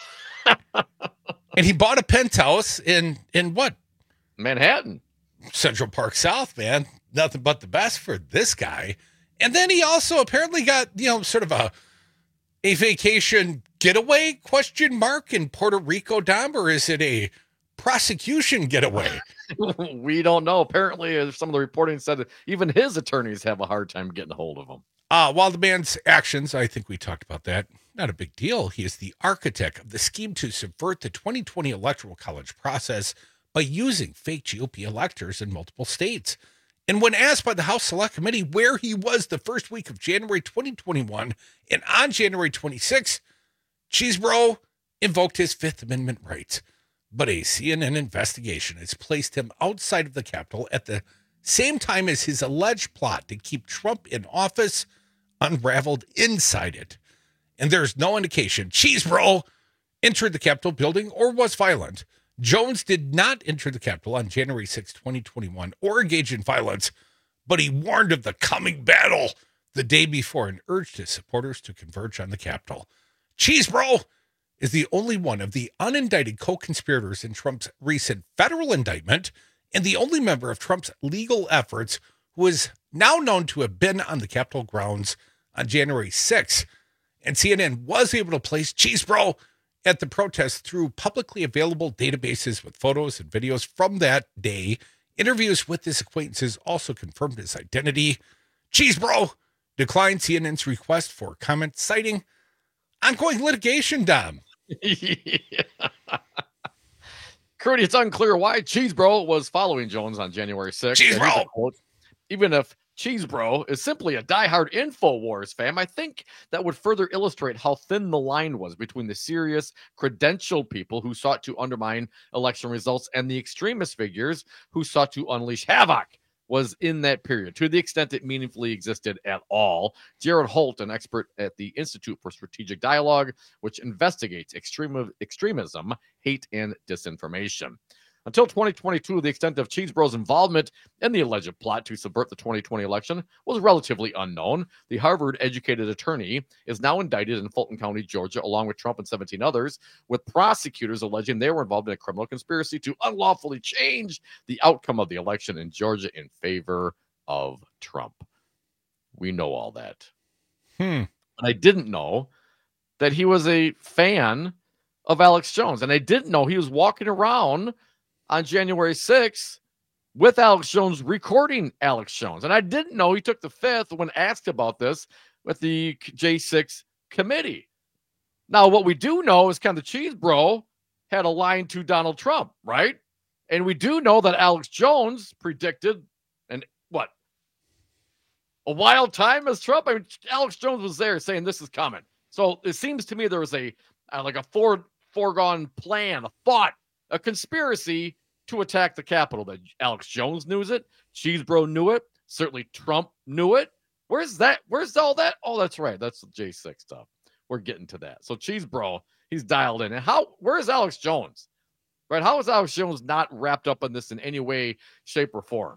And he bought a penthouse in, in what? Manhattan. Central Park South, man. Nothing but the best for this guy. And then he also apparently got, you know, sort of a a vacation getaway, question mark, in Puerto Rico, Dom, or is it a prosecution getaway? We don't know. Apparently, some of the reporting said that even his attorneys have a hard time getting a hold of him. Uh, while the man's actions, I think we talked about that, not a big deal. He is the architect of the scheme to subvert the twenty twenty Electoral College process by using fake G O P electors in multiple states. And when asked by the House Select Committee where he was the first week of January twenty twenty-one and on January twenty-sixth, Chesebro invoked his Fifth Amendment rights. But a C N N investigation has placed him outside of the Capitol at the same time as his alleged plot to keep Trump in office unraveled inside it. And there's no indication Chesebro entered the Capitol building or was violent. Jones did not enter the Capitol on January sixth, twenty twenty-one, or engage in violence, but he warned of the coming battle the day before and urged his supporters to converge on the Capitol. Chesebro is the only one of the unindicted co-conspirators in Trump's recent federal indictment and the only member of Trump's legal efforts who is now known to have been on the Capitol grounds on January sixth. And C N N was able to place Chesebro at the protest through publicly available databases with photos and videos from that day. Interviews with his acquaintances also confirmed his identity. Chesebro declined C N N's request for comment, citing ongoing litigation, Dom. Yeah. Crudy, it's unclear why Chesebro was following Jones on January sixth. Chesebro! Even if Chesebro is simply a diehard InfoWars fan, I think that would further illustrate how thin the line was between the serious, credentialed people who sought to undermine election results and the extremist figures who sought to unleash havoc. was in that period, to the extent it meaningfully existed at all. Jared Holt, an expert at the Institute for Strategic Dialogue, which investigates extreme, extremism, hate, and disinformation. Until twenty twenty-two, the extent of Chesebro's involvement in the alleged plot to subvert the twenty twenty election was relatively unknown. The Harvard-educated attorney is now indicted in Fulton County, Georgia, along with Trump and seventeen others, with prosecutors alleging they were involved in a criminal conspiracy to unlawfully change the outcome of the election in Georgia in favor of Trump. We know all that. Hmm. But I didn't know that he was a fan of Alex Jones, and I didn't know he was walking around on January sixth with Alex Jones recording Alex Jones. And I didn't know he took the fifth when asked about this with the J six committee. Now, what we do know is kind of Chesebro had a line to Donald Trump, right? And we do know that Alex Jones predicted, and what, a wild time as Trump? I mean, Alex Jones was there saying this is coming. So it seems to me there was a uh, like a fore, foregone plan, a thought, a conspiracy to attack the Capitol. That Alex Jones knew it. Chesebro knew it. Certainly Trump knew it. Where's that? Where's all that? Oh, that's right. That's the J six stuff. We're getting to that. So Chesebro, he's dialed in. And how? Where's Alex Jones? Right? How is Alex Jones not wrapped up in this in any way, shape, or form?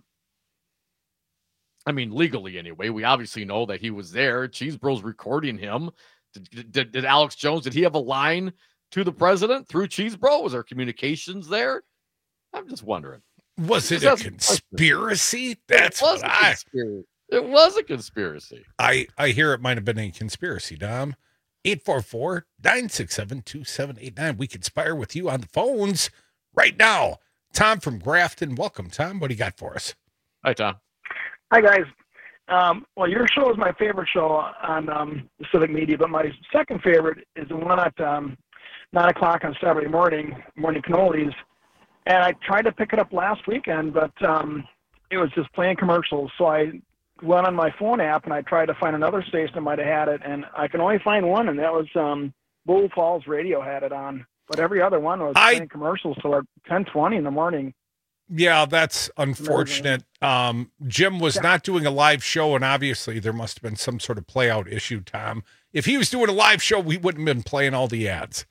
I mean, legally anyway. We obviously know that he was there. Chesebro's recording him. Did, did, did Alex Jones, did he have a line to the president through Chesebro? Was there communications there? I'm just wondering. Was it a conspiracy? That's it was what a I. Conspiracy. It was a conspiracy. I I hear it might have been a conspiracy, Dom. eight four four, nine six seven, two seven eight nine. We conspire with you on the phones right now. Tom from Grafton. Welcome, Tom. What do you got for us? Hi, Tom. Hi, guys. Um, well, your show is my favorite show on um, the Civic Media, but my second favorite is the one at um, nine o'clock on Saturday morning, Morning Cannolis. And I tried to pick it up last weekend, but um, it was just playing commercials. So I went on my phone app, and I tried to find another station that might have had it, and I can only find one, and that was um, Bull Falls Radio had it on. But every other one was I, playing commercials till like ten twenty in the morning. Yeah, that's unfortunate. Um, Jim was Yeah. not doing a live show, and obviously there must have been some sort of play-out issue, Tom. If he was doing a live show, we wouldn't have been playing all the ads.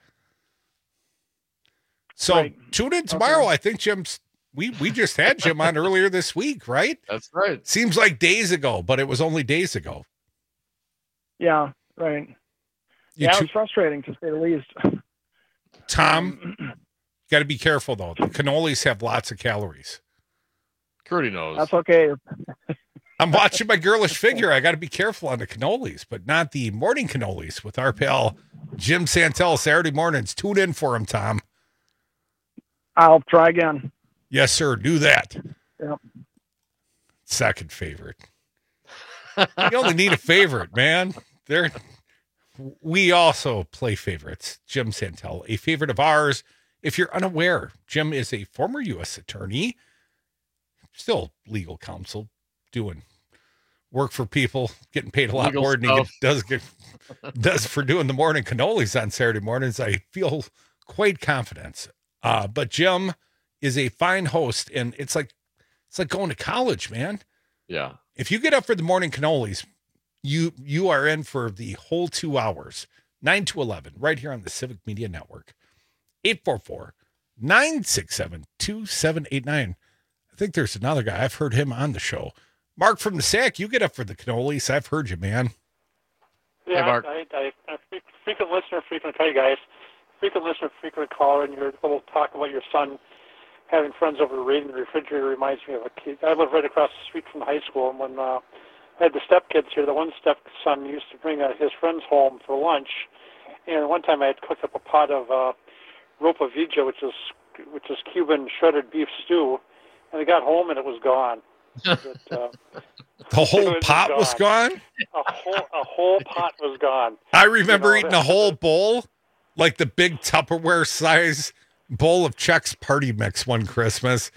So Right. tune in tomorrow. Okay. I think Jim's we we just had Jim on earlier this week, right? That's right. Seems like days ago, but it was only days ago. Yeah, right. You yeah, two- it was frustrating to say the least. Tom, you got to be careful though. The cannolis have lots of calories. Curdy knows. That's okay. I'm watching my girlish figure. I got to be careful on the cannolis, but not the morning cannolis with our pal Jim Santel Saturday mornings. Tune in for him, Tom. I'll try again. Yes, sir. Do that. Yep. Second favorite. You only need a favorite, man. There. We also play favorites. Jim Santel, a favorite of ours. If you're unaware, Jim is a former U S attorney, still legal counsel, doing work for people, getting paid a lot Legal more than he stuff. does get, does for doing the morning cannolis on Saturday mornings. I feel quite confident. Uh, but Jim is a fine host, and it's like it's like going to college, man. Yeah. If you get up for the morning cannolis, you you are in for the whole two hours, nine to eleven, right here on the Civic Media Network. eight four four, nine six seven, two seven eight nine. I think there's another guy. I've heard him on the show. Mark from the Sack, you get up for the cannolis. I've heard you, man. Yeah, Hey, Mark. I, I, I'm a frequent listener, frequent call you guys. Frequent listener, frequent caller, and your little talk about your son having friends over raiding the refrigerator reminds me of a kid. I live right across the street from the high school, and when uh, I had the stepkids here, the one stepson used to bring uh, his friends home for lunch, and one time I had cooked up a pot of uh, ropa vieja, which is which is Cuban shredded beef stew, and I got home and it was gone. It, uh, The whole it pot was gone? A whole a whole pot was gone. I remember You know, eating that- a whole bowl, like the big Tupperware size bowl of Chex Party Mix one Christmas.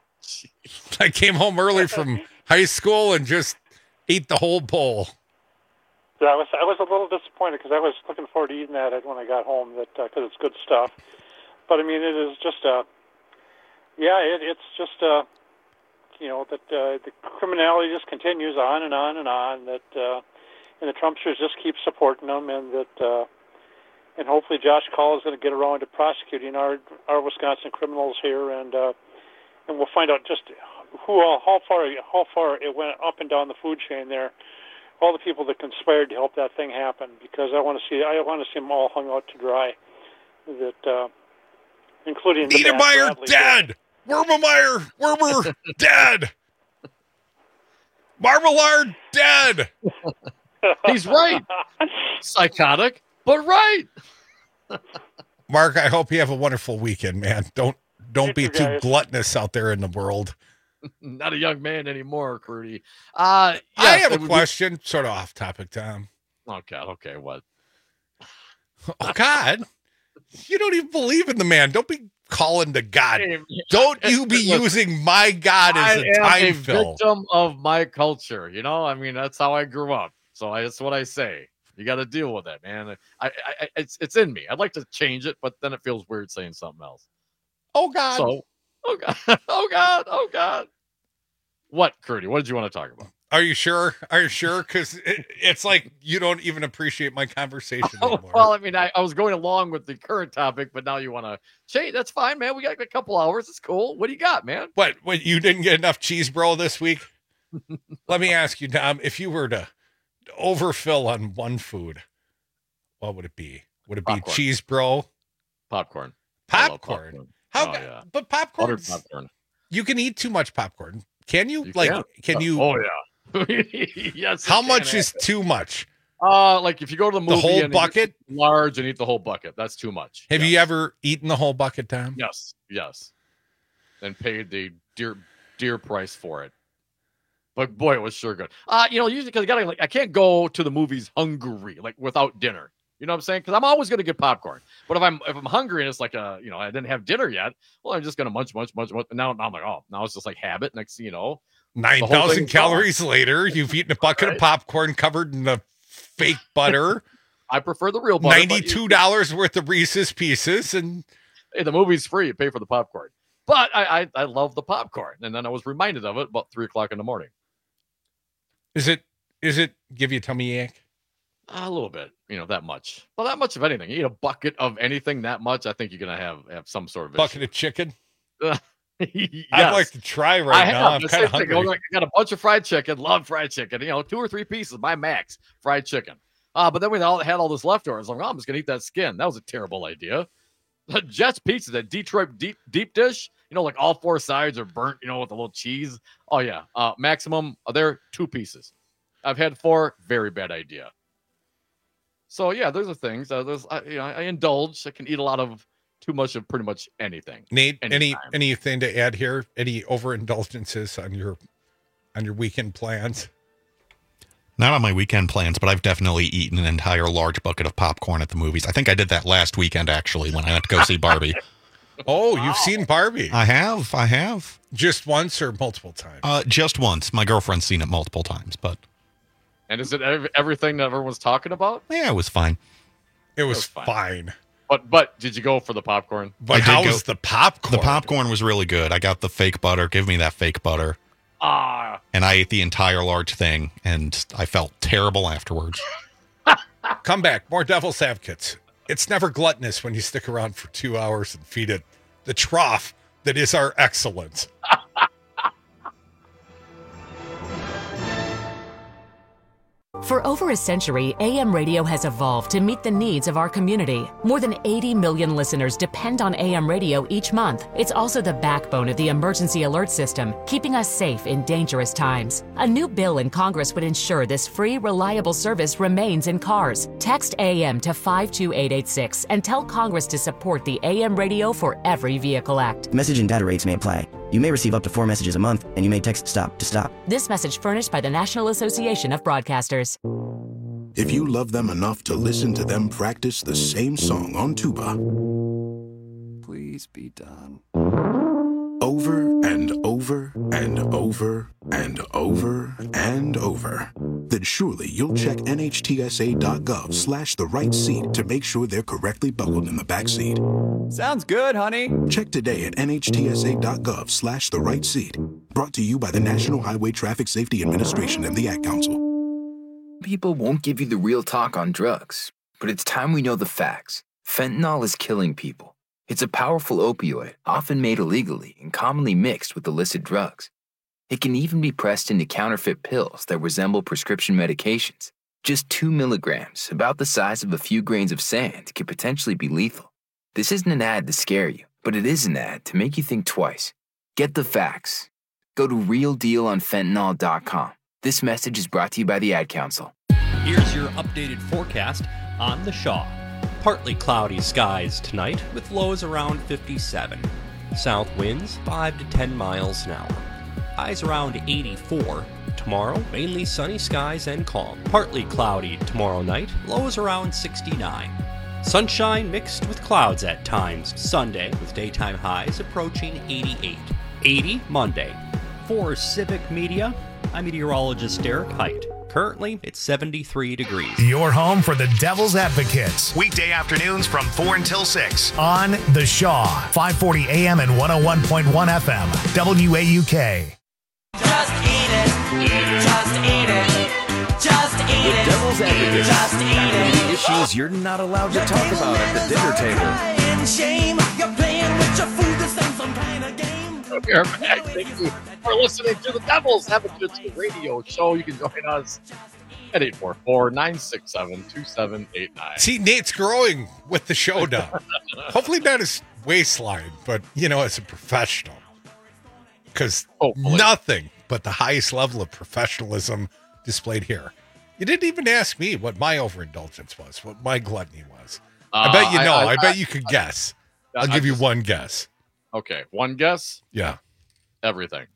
I came home early from high school and just ate the whole bowl. Yeah, I was I was a little disappointed because I was looking forward to eating that when I got home. That because it's good stuff. But I mean, it is just a yeah, it, it's just a you know, that uh, the criminality just continues on and on and on, that uh, and the Trumpsters just keep supporting them, and that uh, and hopefully Josh Kaul is going to get around to prosecuting our our Wisconsin criminals here, and uh, and we'll find out just who all, how far how far it went up and down the food chain there, all the people that conspired to help that thing happen, because I want to see I want to see them all hung out to dry, that uh, including the Niedermeyer dead. Wermelmeyer, Wermer, dead. Marmalard, dead. He's right. Psychotic, but right. Mark, I hope you have a wonderful weekend, man. Don't don't be too gluttonous out there in the world. Not a young man anymore, Crudy. Uh, yes, I have a question, be... sort of off topic, Tom. Oh, God. Okay, what? Oh, God. You don't even believe in the man. Don't be calling to God. Don't you be Look, using my God as a time I am a fill. Victim of my culture. You know, I mean, that's how I grew up. So I, that's what I say. You got to deal with it, man. I, I, it's, it's in me. I'd like to change it, but then it feels weird saying something else. Oh God. So, oh God. Oh God. Oh God. What, Crudy? What did you want to talk about? Are you sure? Are you sure? Because it, it's like you don't even appreciate my conversation oh, anymore. Well, I mean, I, I was going along with the current topic, but now you want to change. That's fine, man. We got a couple hours. It's cool. What do you got, man? What? What? You didn't get enough cheese, bro, this week? Let me ask you, Tom. If you were to overfill on one food, what would it be? Would it be popcorn. cheese, bro? Popcorn. Popcorn. popcorn. How? Oh, yeah. But popcorn. Buttered popcorn. You can eat too much popcorn. Can you? you like, can, can you? Oh yeah. Yes. How much is too much? Uh, like if you go to the movie, the whole and bucket, eat large, and eat the whole bucket, that's too much. Have yes. you ever eaten the whole bucket, Tom? Yes, yes, and paid the dear, dear price for it. But boy, it was sure good. Uh, you know, usually because I gotta like, I can't go to the movies hungry, like without dinner. You know what I'm saying? Because I'm always gonna get popcorn. But if I'm if I'm hungry and it's like a you know I didn't have dinner yet, well, I'm just gonna munch, munch, munch, munch. Now, now I'm like, oh, now it's just like habit. Next, thing you know. nine thousand calories gone. Later, you've eaten a bucket right. of popcorn covered in the fake butter. I prefer the real butter. ninety-two dollars you, worth of Reese's Pieces. And hey, the movie's free. You pay for the popcorn. But I, I, I love the popcorn. And then I was reminded of it about three o'clock in the morning. Is it, is it give you a tummy ache? A little bit, you know, that much. Well, that much of anything. You eat a bucket of anything that much, I think you're going to have, have some sort of bucket issue. of chicken. yes. I'd like to try right I now. Have, I'm kind of hungry. I got a bunch of fried chicken. Love fried chicken. You know, two or three pieces by max fried chicken. Uh, but then we all had all this leftovers. I'm like, oh, I'm just gonna eat that skin. That was a terrible idea. Jets Pizza, that Detroit deep deep dish. You know, like all four sides are burnt. You know, with a little cheese. Oh yeah. Uh, maximum. Uh, there two pieces. I've had four. Very bad idea. So yeah, those are things. Uh, there's, I, you know, I indulge. I can eat a lot of. Too much of pretty much anything. Nate, anytime. any anything to add here? Any overindulgences on your on your weekend plans? Not on my weekend plans, but I've definitely eaten an entire large bucket of popcorn at the movies. I think I did that last weekend actually when I went to go see Barbie. Oh, you've seen Barbie? I have. I have. Just once or multiple times? Uh, just once. My girlfriend's seen it multiple times, but. And is it everything that everyone's talking about? Yeah, it was fine. It was, it was fine. fine. But but did you go for the popcorn? But how was the popcorn? The popcorn was really good. I got the fake butter. Give me that fake butter. Ah. And I ate the entire large thing, and I felt terrible afterwards. Come back. More Devil's Advocates. It's never gluttonous when you stick around for two hours and feed it the trough that is our excellence. For over a century, A M radio has evolved to meet the needs of our community. More than eighty million listeners depend on A M radio each month. It's also the backbone of the emergency alert system, keeping us safe in dangerous times. A new bill in Congress would ensure this free, reliable service remains in cars. Text A M to five two eight eight six and tell Congress to support the A M Radio for Every Vehicle Act. Message and data rates may apply. You may receive up to four messages a month, and you may text STOP to stop. This message furnished by the National Association of Broadcasters. If you love them enough to listen to them practice the same song on tuba, please be done. Over and over and over and over and over, then surely you'll check N H T S A dot gov slash the right seat to make sure they're correctly buckled in the back seat. Sounds good, honey. Check today at N H T S A dot gov slash the right seat. Brought to you by the National Highway Traffic Safety Administration and the Ad Council. People won't give you the real talk on drugs, but it's time we know the facts. Fentanyl is killing people. It's a powerful opioid, often made illegally and commonly mixed with illicit drugs. It can even be pressed into counterfeit pills that resemble prescription medications. Just two milligrams, about the size of a few grains of sand, could potentially be lethal. This isn't an ad to scare you, but it is an ad to make you think twice. Get the facts. Go to real deal on fentanyl dot com. This message is brought to you by the Ad Council. Here's your updated forecast on the Shaw. Partly cloudy skies tonight with lows around fifty-seven. South winds five to ten miles an hour. Highs around eighty-four. Tomorrow, mainly sunny skies and calm. Partly cloudy tomorrow night, lows around sixty-nine. Sunshine mixed with clouds at times Sunday with daytime highs approaching eighty-eight. eighty Monday. For Civic Media, I'm meteorologist Derek Height. Currently, it's seventy-three degrees. Your home for the Devil's Advocates. Weekday afternoons from four until six on The Shaw. five forty A M and one oh one point one F M. W A U K. Just eat it. Just eat it. Just eat The it. Devil's Advocates. Just eat it. Issues you're not allowed to talk about at the dinner table. In shame, you're playing with your food. This ain't some kind of game. We are back. Thank you for listening to the Devil's Advocates radio show. You can join us at eight four four, nine six seven, two seven eight nine. See, Nate's growing with the show done. Hopefully not his waistline, but, you know, as a professional. Because nothing but the highest level of professionalism displayed here. You didn't even ask me what my overindulgence was, what my gluttony was. I Uh, bet you I- know. I, I- bet I- you could I- guess. I- I'll I give you just- one guess. Okay, one guess? Yeah. Everything.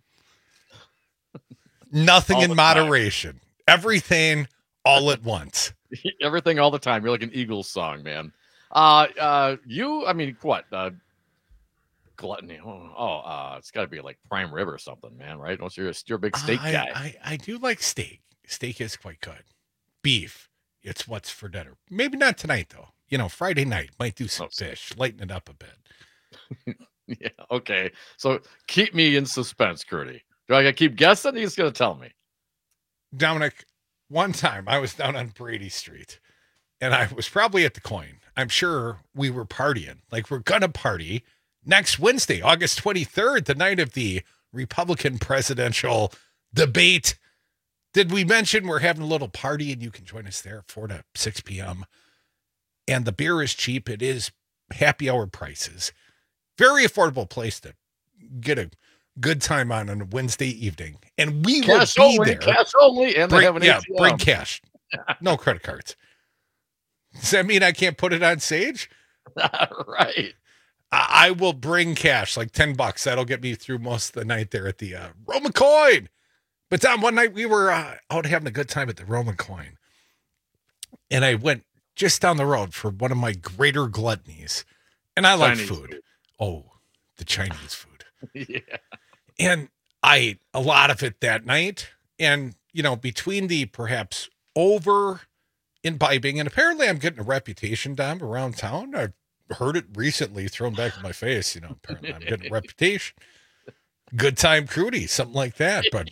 Nothing All in the time. moderation. Everything all at once. Everything all the time. You're like an Eagles song, man. Uh, uh, you, I mean, what? Uh, gluttony. Oh, oh uh, it's got to be like Prime Rib or something, man, right? Don't you're a, you're a big steak I, guy. I, I do like steak. Steak is quite good. Beef. It's what's for dinner. Maybe not tonight, though. You know, Friday night. Might do some fish. Lighten it up a bit. Yeah, okay. So keep me in suspense, Curdy. Do I gotta keep guessing? He's gonna tell me. Dominic, one time I was down on Brady Street and I was probably at the Coin. I'm sure we were partying. Like we're going to party next Wednesday, August twenty-third, the night of the Republican presidential debate. Did we mention we're having a little party and you can join us there four to six p.m. And the beer is cheap. It is happy hour prices. Very affordable place to get a good time on on a Wednesday evening. And we Cash will be only, there. cash only, and they Bring- have an yeah, A T M. bring cash. No credit cards. Does that mean I can't put it on Sage? Right. I, I will bring cash, like ten bucks. That'll get me through most of the night there at the uh, Roman Coin. But Tom, one night we were uh, out having a good time at the Roman Coin. And I went just down the road for one of my greater gluttonies. And I like Chinese food. food. Oh, the Chinese food. Yeah. And I ate a lot of it that night. And, you know, between the perhaps over imbibing, and apparently I'm getting a reputation, Dom, around town. I've heard it recently thrown back in my face. You know, apparently I'm getting a reputation. Good time Crudy, something like that. But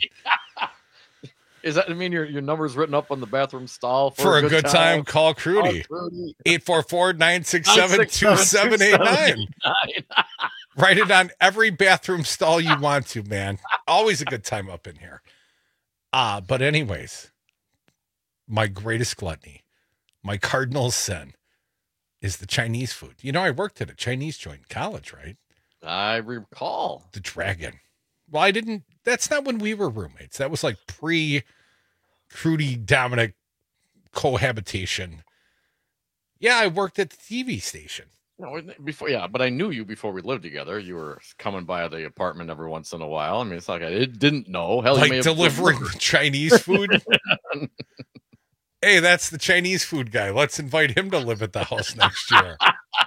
Is that I mean your your number's written up on the bathroom stall for, for a good time, call Crudy. Call Crudy. eight four four, nine six seven, two seven eight nine. Write it on every bathroom stall you want to, man. Always a good time up in here. Uh, but anyways, my greatest gluttony, my cardinal sin is the Chinese food. You know, I worked at a Chinese joint in college, right? I recall. The Dragon. Well, I didn't, that's not when we were roommates. That was like pre Crudy Dominic cohabitation. Yeah, I worked at the T V station. No, before, yeah, but I knew you before we lived together. You were coming by the apartment every once in a while. I mean, it's like I didn't know. Hell, you Like may have delivering Chinese food. Hey, that's the Chinese food guy. Let's invite him to live at the house next year.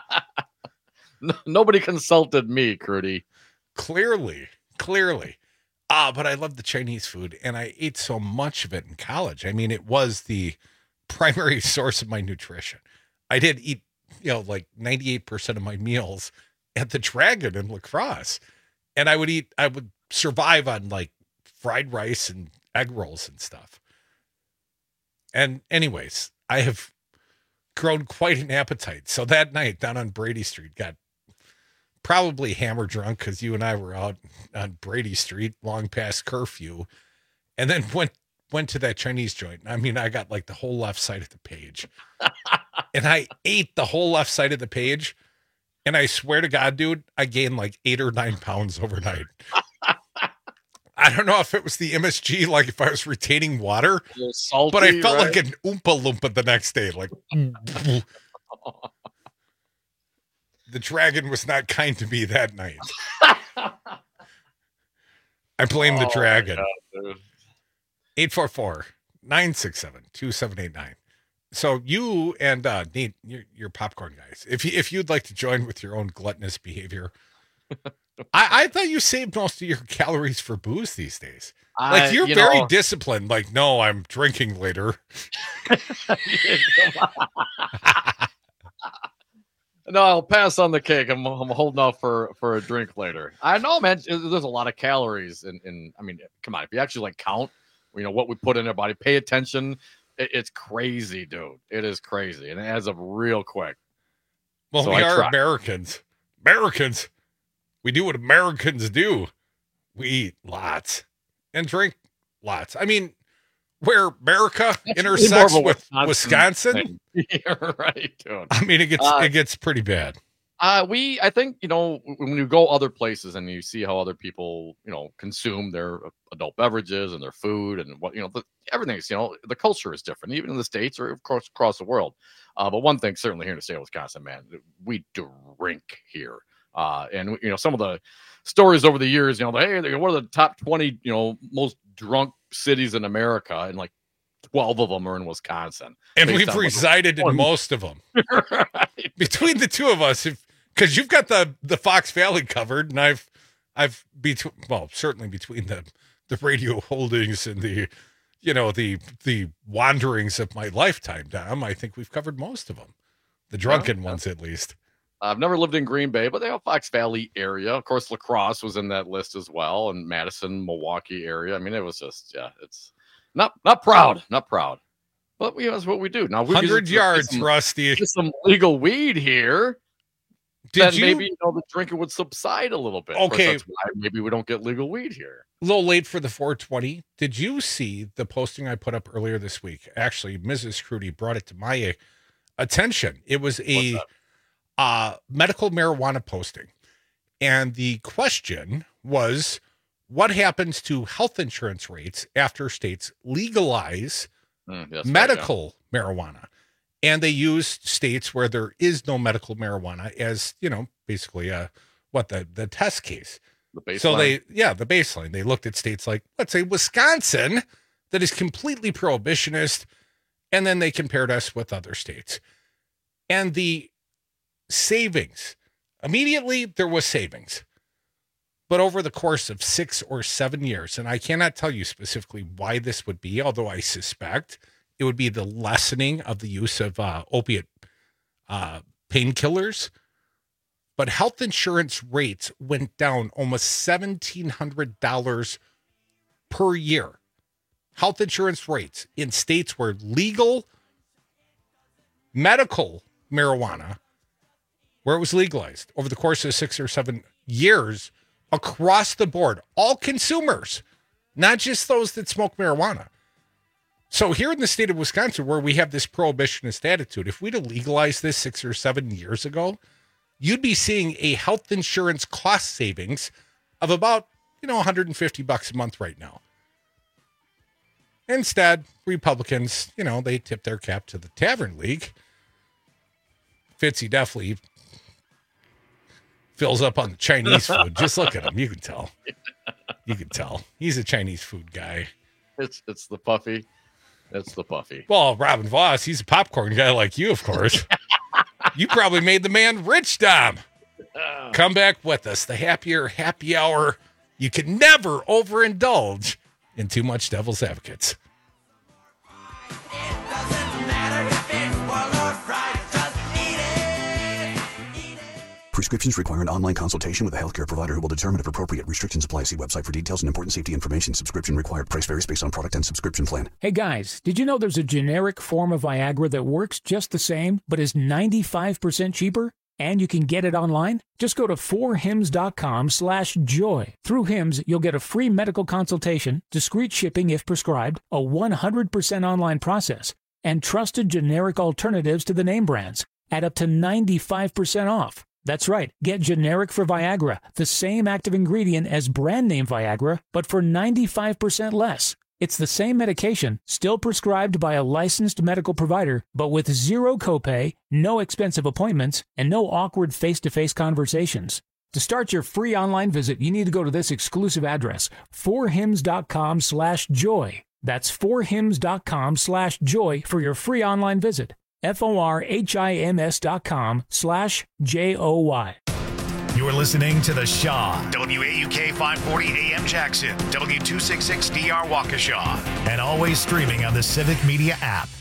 No, nobody consulted me, Crudy. Clearly, clearly. Ah, but I love the Chinese food, and I ate so much of it in college. I mean, it was the primary source of my nutrition. I did eat, you know, like ninety-eight percent of my meals at the Dragon in La Crosse. And I would eat, I would survive on like fried rice and egg rolls and stuff. And anyways, I have grown quite an appetite. So that night down on Brady Street, got probably hammer drunk because you and I were out on Brady Street long past curfew, and then went went to that Chinese joint. I mean, I got like the whole left side of the page, and I ate the whole left side of the page. And I swear to God, dude, I gained like eight or nine pounds overnight. I don't know if it was the M S G, like if I was retaining water, salty, but I felt right? like an Oompa Loompa the next day. Like the dragon was not kind to me that night. I blame the Oh, dragon. my God, dude. eight four four, nine six seven, two seven eight nine. So you and uh, Nate, you're, you're popcorn guys. If you, if you'd like to join with your own gluttonous behavior, I, I thought you saved most of your calories for booze these days. Like I- you're you very know- disciplined. Like, no, I'm drinking later. No, I'll pass on the cake. I'm, I'm holding out for, for a drink later. I know, man. There's a lot of calories in, in. I mean, come on. If you actually like count, you know what we put in our body, pay attention. It, it's crazy, dude. It is crazy, and it adds up real quick. Well, So we I are try. Americans. Americans. We do what Americans do. We eat lots and drink lots. I mean, where America That's intersects more of a with Wisconsin Wisconsin, thing. You're right, dude. I mean, it gets Uh, it gets pretty bad. Uh, we, I think, you know, when you go other places and you see how other people, you know, consume their adult beverages and their food and what, you know, the, everything's, you know, the culture is different, even in the States or, of course, across the world. Uh, but one thing, certainly here in the state of Wisconsin, man, we drink here. Uh, and, you know, some of the stories over the years, you know, hey, they're one of the top twenty, you know, most drunk cities in America, and like twelve of them are in Wisconsin. And based we've on what- resided in most of them. Between the two of us, if because you've got the the Fox Valley covered, and I've I've between well, certainly between the the radio holdings and the you know the the wanderings of my lifetime, Dom, I think we've covered most of them, the drunken Yeah. ones at least. I've never lived in Green Bay, but they have Fox Valley area. Of course, La Crosse was in that list as well, and Madison, Milwaukee area. I mean, it was just, yeah, it's not not proud, not proud, but we that's what we do. Now, we Hundred get yards, some, Rusty. get some legal weed here. Did then you- maybe you know the drinking would subside a little bit. Of course, Okay. that's why maybe we don't get legal weed here. A little late for the four twenty. Did you see the posting I put up earlier this week? Actually, Missus Crudy brought it to my attention. It was a uh, medical marijuana posting. And the question was, what happens to health insurance rates after states legalize Mm, that's right, medical marijuana? And they used states where there is no medical marijuana as, you know, basically a, what the, the test case. The So baseline. they, yeah, the baseline. They looked at states like, let's say, Wisconsin, that is completely prohibitionist, and then they compared us with other states. And the savings, immediately there was savings. But over the course of six or seven years, and I cannot tell you specifically why this would be, although I suspect it would be the lessening of the use of uh, opiate uh, painkillers. But health insurance rates went down almost seventeen hundred dollars per year. Health insurance rates in states where legal medical marijuana, where it was legalized over the course of six or seven years across the board, all consumers, not just those that smoke marijuana. So here in the state of Wisconsin, where we have this prohibitionist attitude, if we'd have legalized this six or seven years ago, you'd be seeing a health insurance cost savings of about, you know, one hundred fifty bucks a month right now. Instead, Republicans, you know, they tip their cap to the Tavern League. Fitzy definitely fills up on the Chinese food. Just look at him. You can tell. You can tell. He's a Chinese food guy. It's it's the puffy. It's the puffy. Well, Robin Voss, he's a popcorn guy like you, of course. You probably made the man rich, Dom. Come back with us. The happier happy hour. You can never overindulge in too much devil's advocates. Prescriptions require an online consultation with a healthcare provider who will determine if appropriate. Restrictions apply. See website for details and important safety information. Subscription required. Price varies based on product and subscription plan. Hey guys, did you know there's a generic form of Viagra that works just the same, but is ninety-five percent cheaper? And you can get it online? Just go to four hims dot com slash joy. Through Hims, you'll get a free medical consultation, discreet shipping if prescribed, a one hundred percent online process, and trusted generic alternatives to the name brands at up to ninety-five percent off. That's right. Get generic for Viagra, the same active ingredient as brand name Viagra, but for ninety-five percent less. It's the same medication, still prescribed by a licensed medical provider, but with zero copay, no expensive appointments, and no awkward face-to-face conversations. To start your free online visit, you need to go to this exclusive address, four hims dot com slash joy. That's four hims dot com slash joy for your free online visit. F O R H I M S dot com slash J O Y. You're listening to The Shaw, W A U K five forty A M Jackson, W two sixty-six D R Waukesha, and always streaming on the Civic Media app.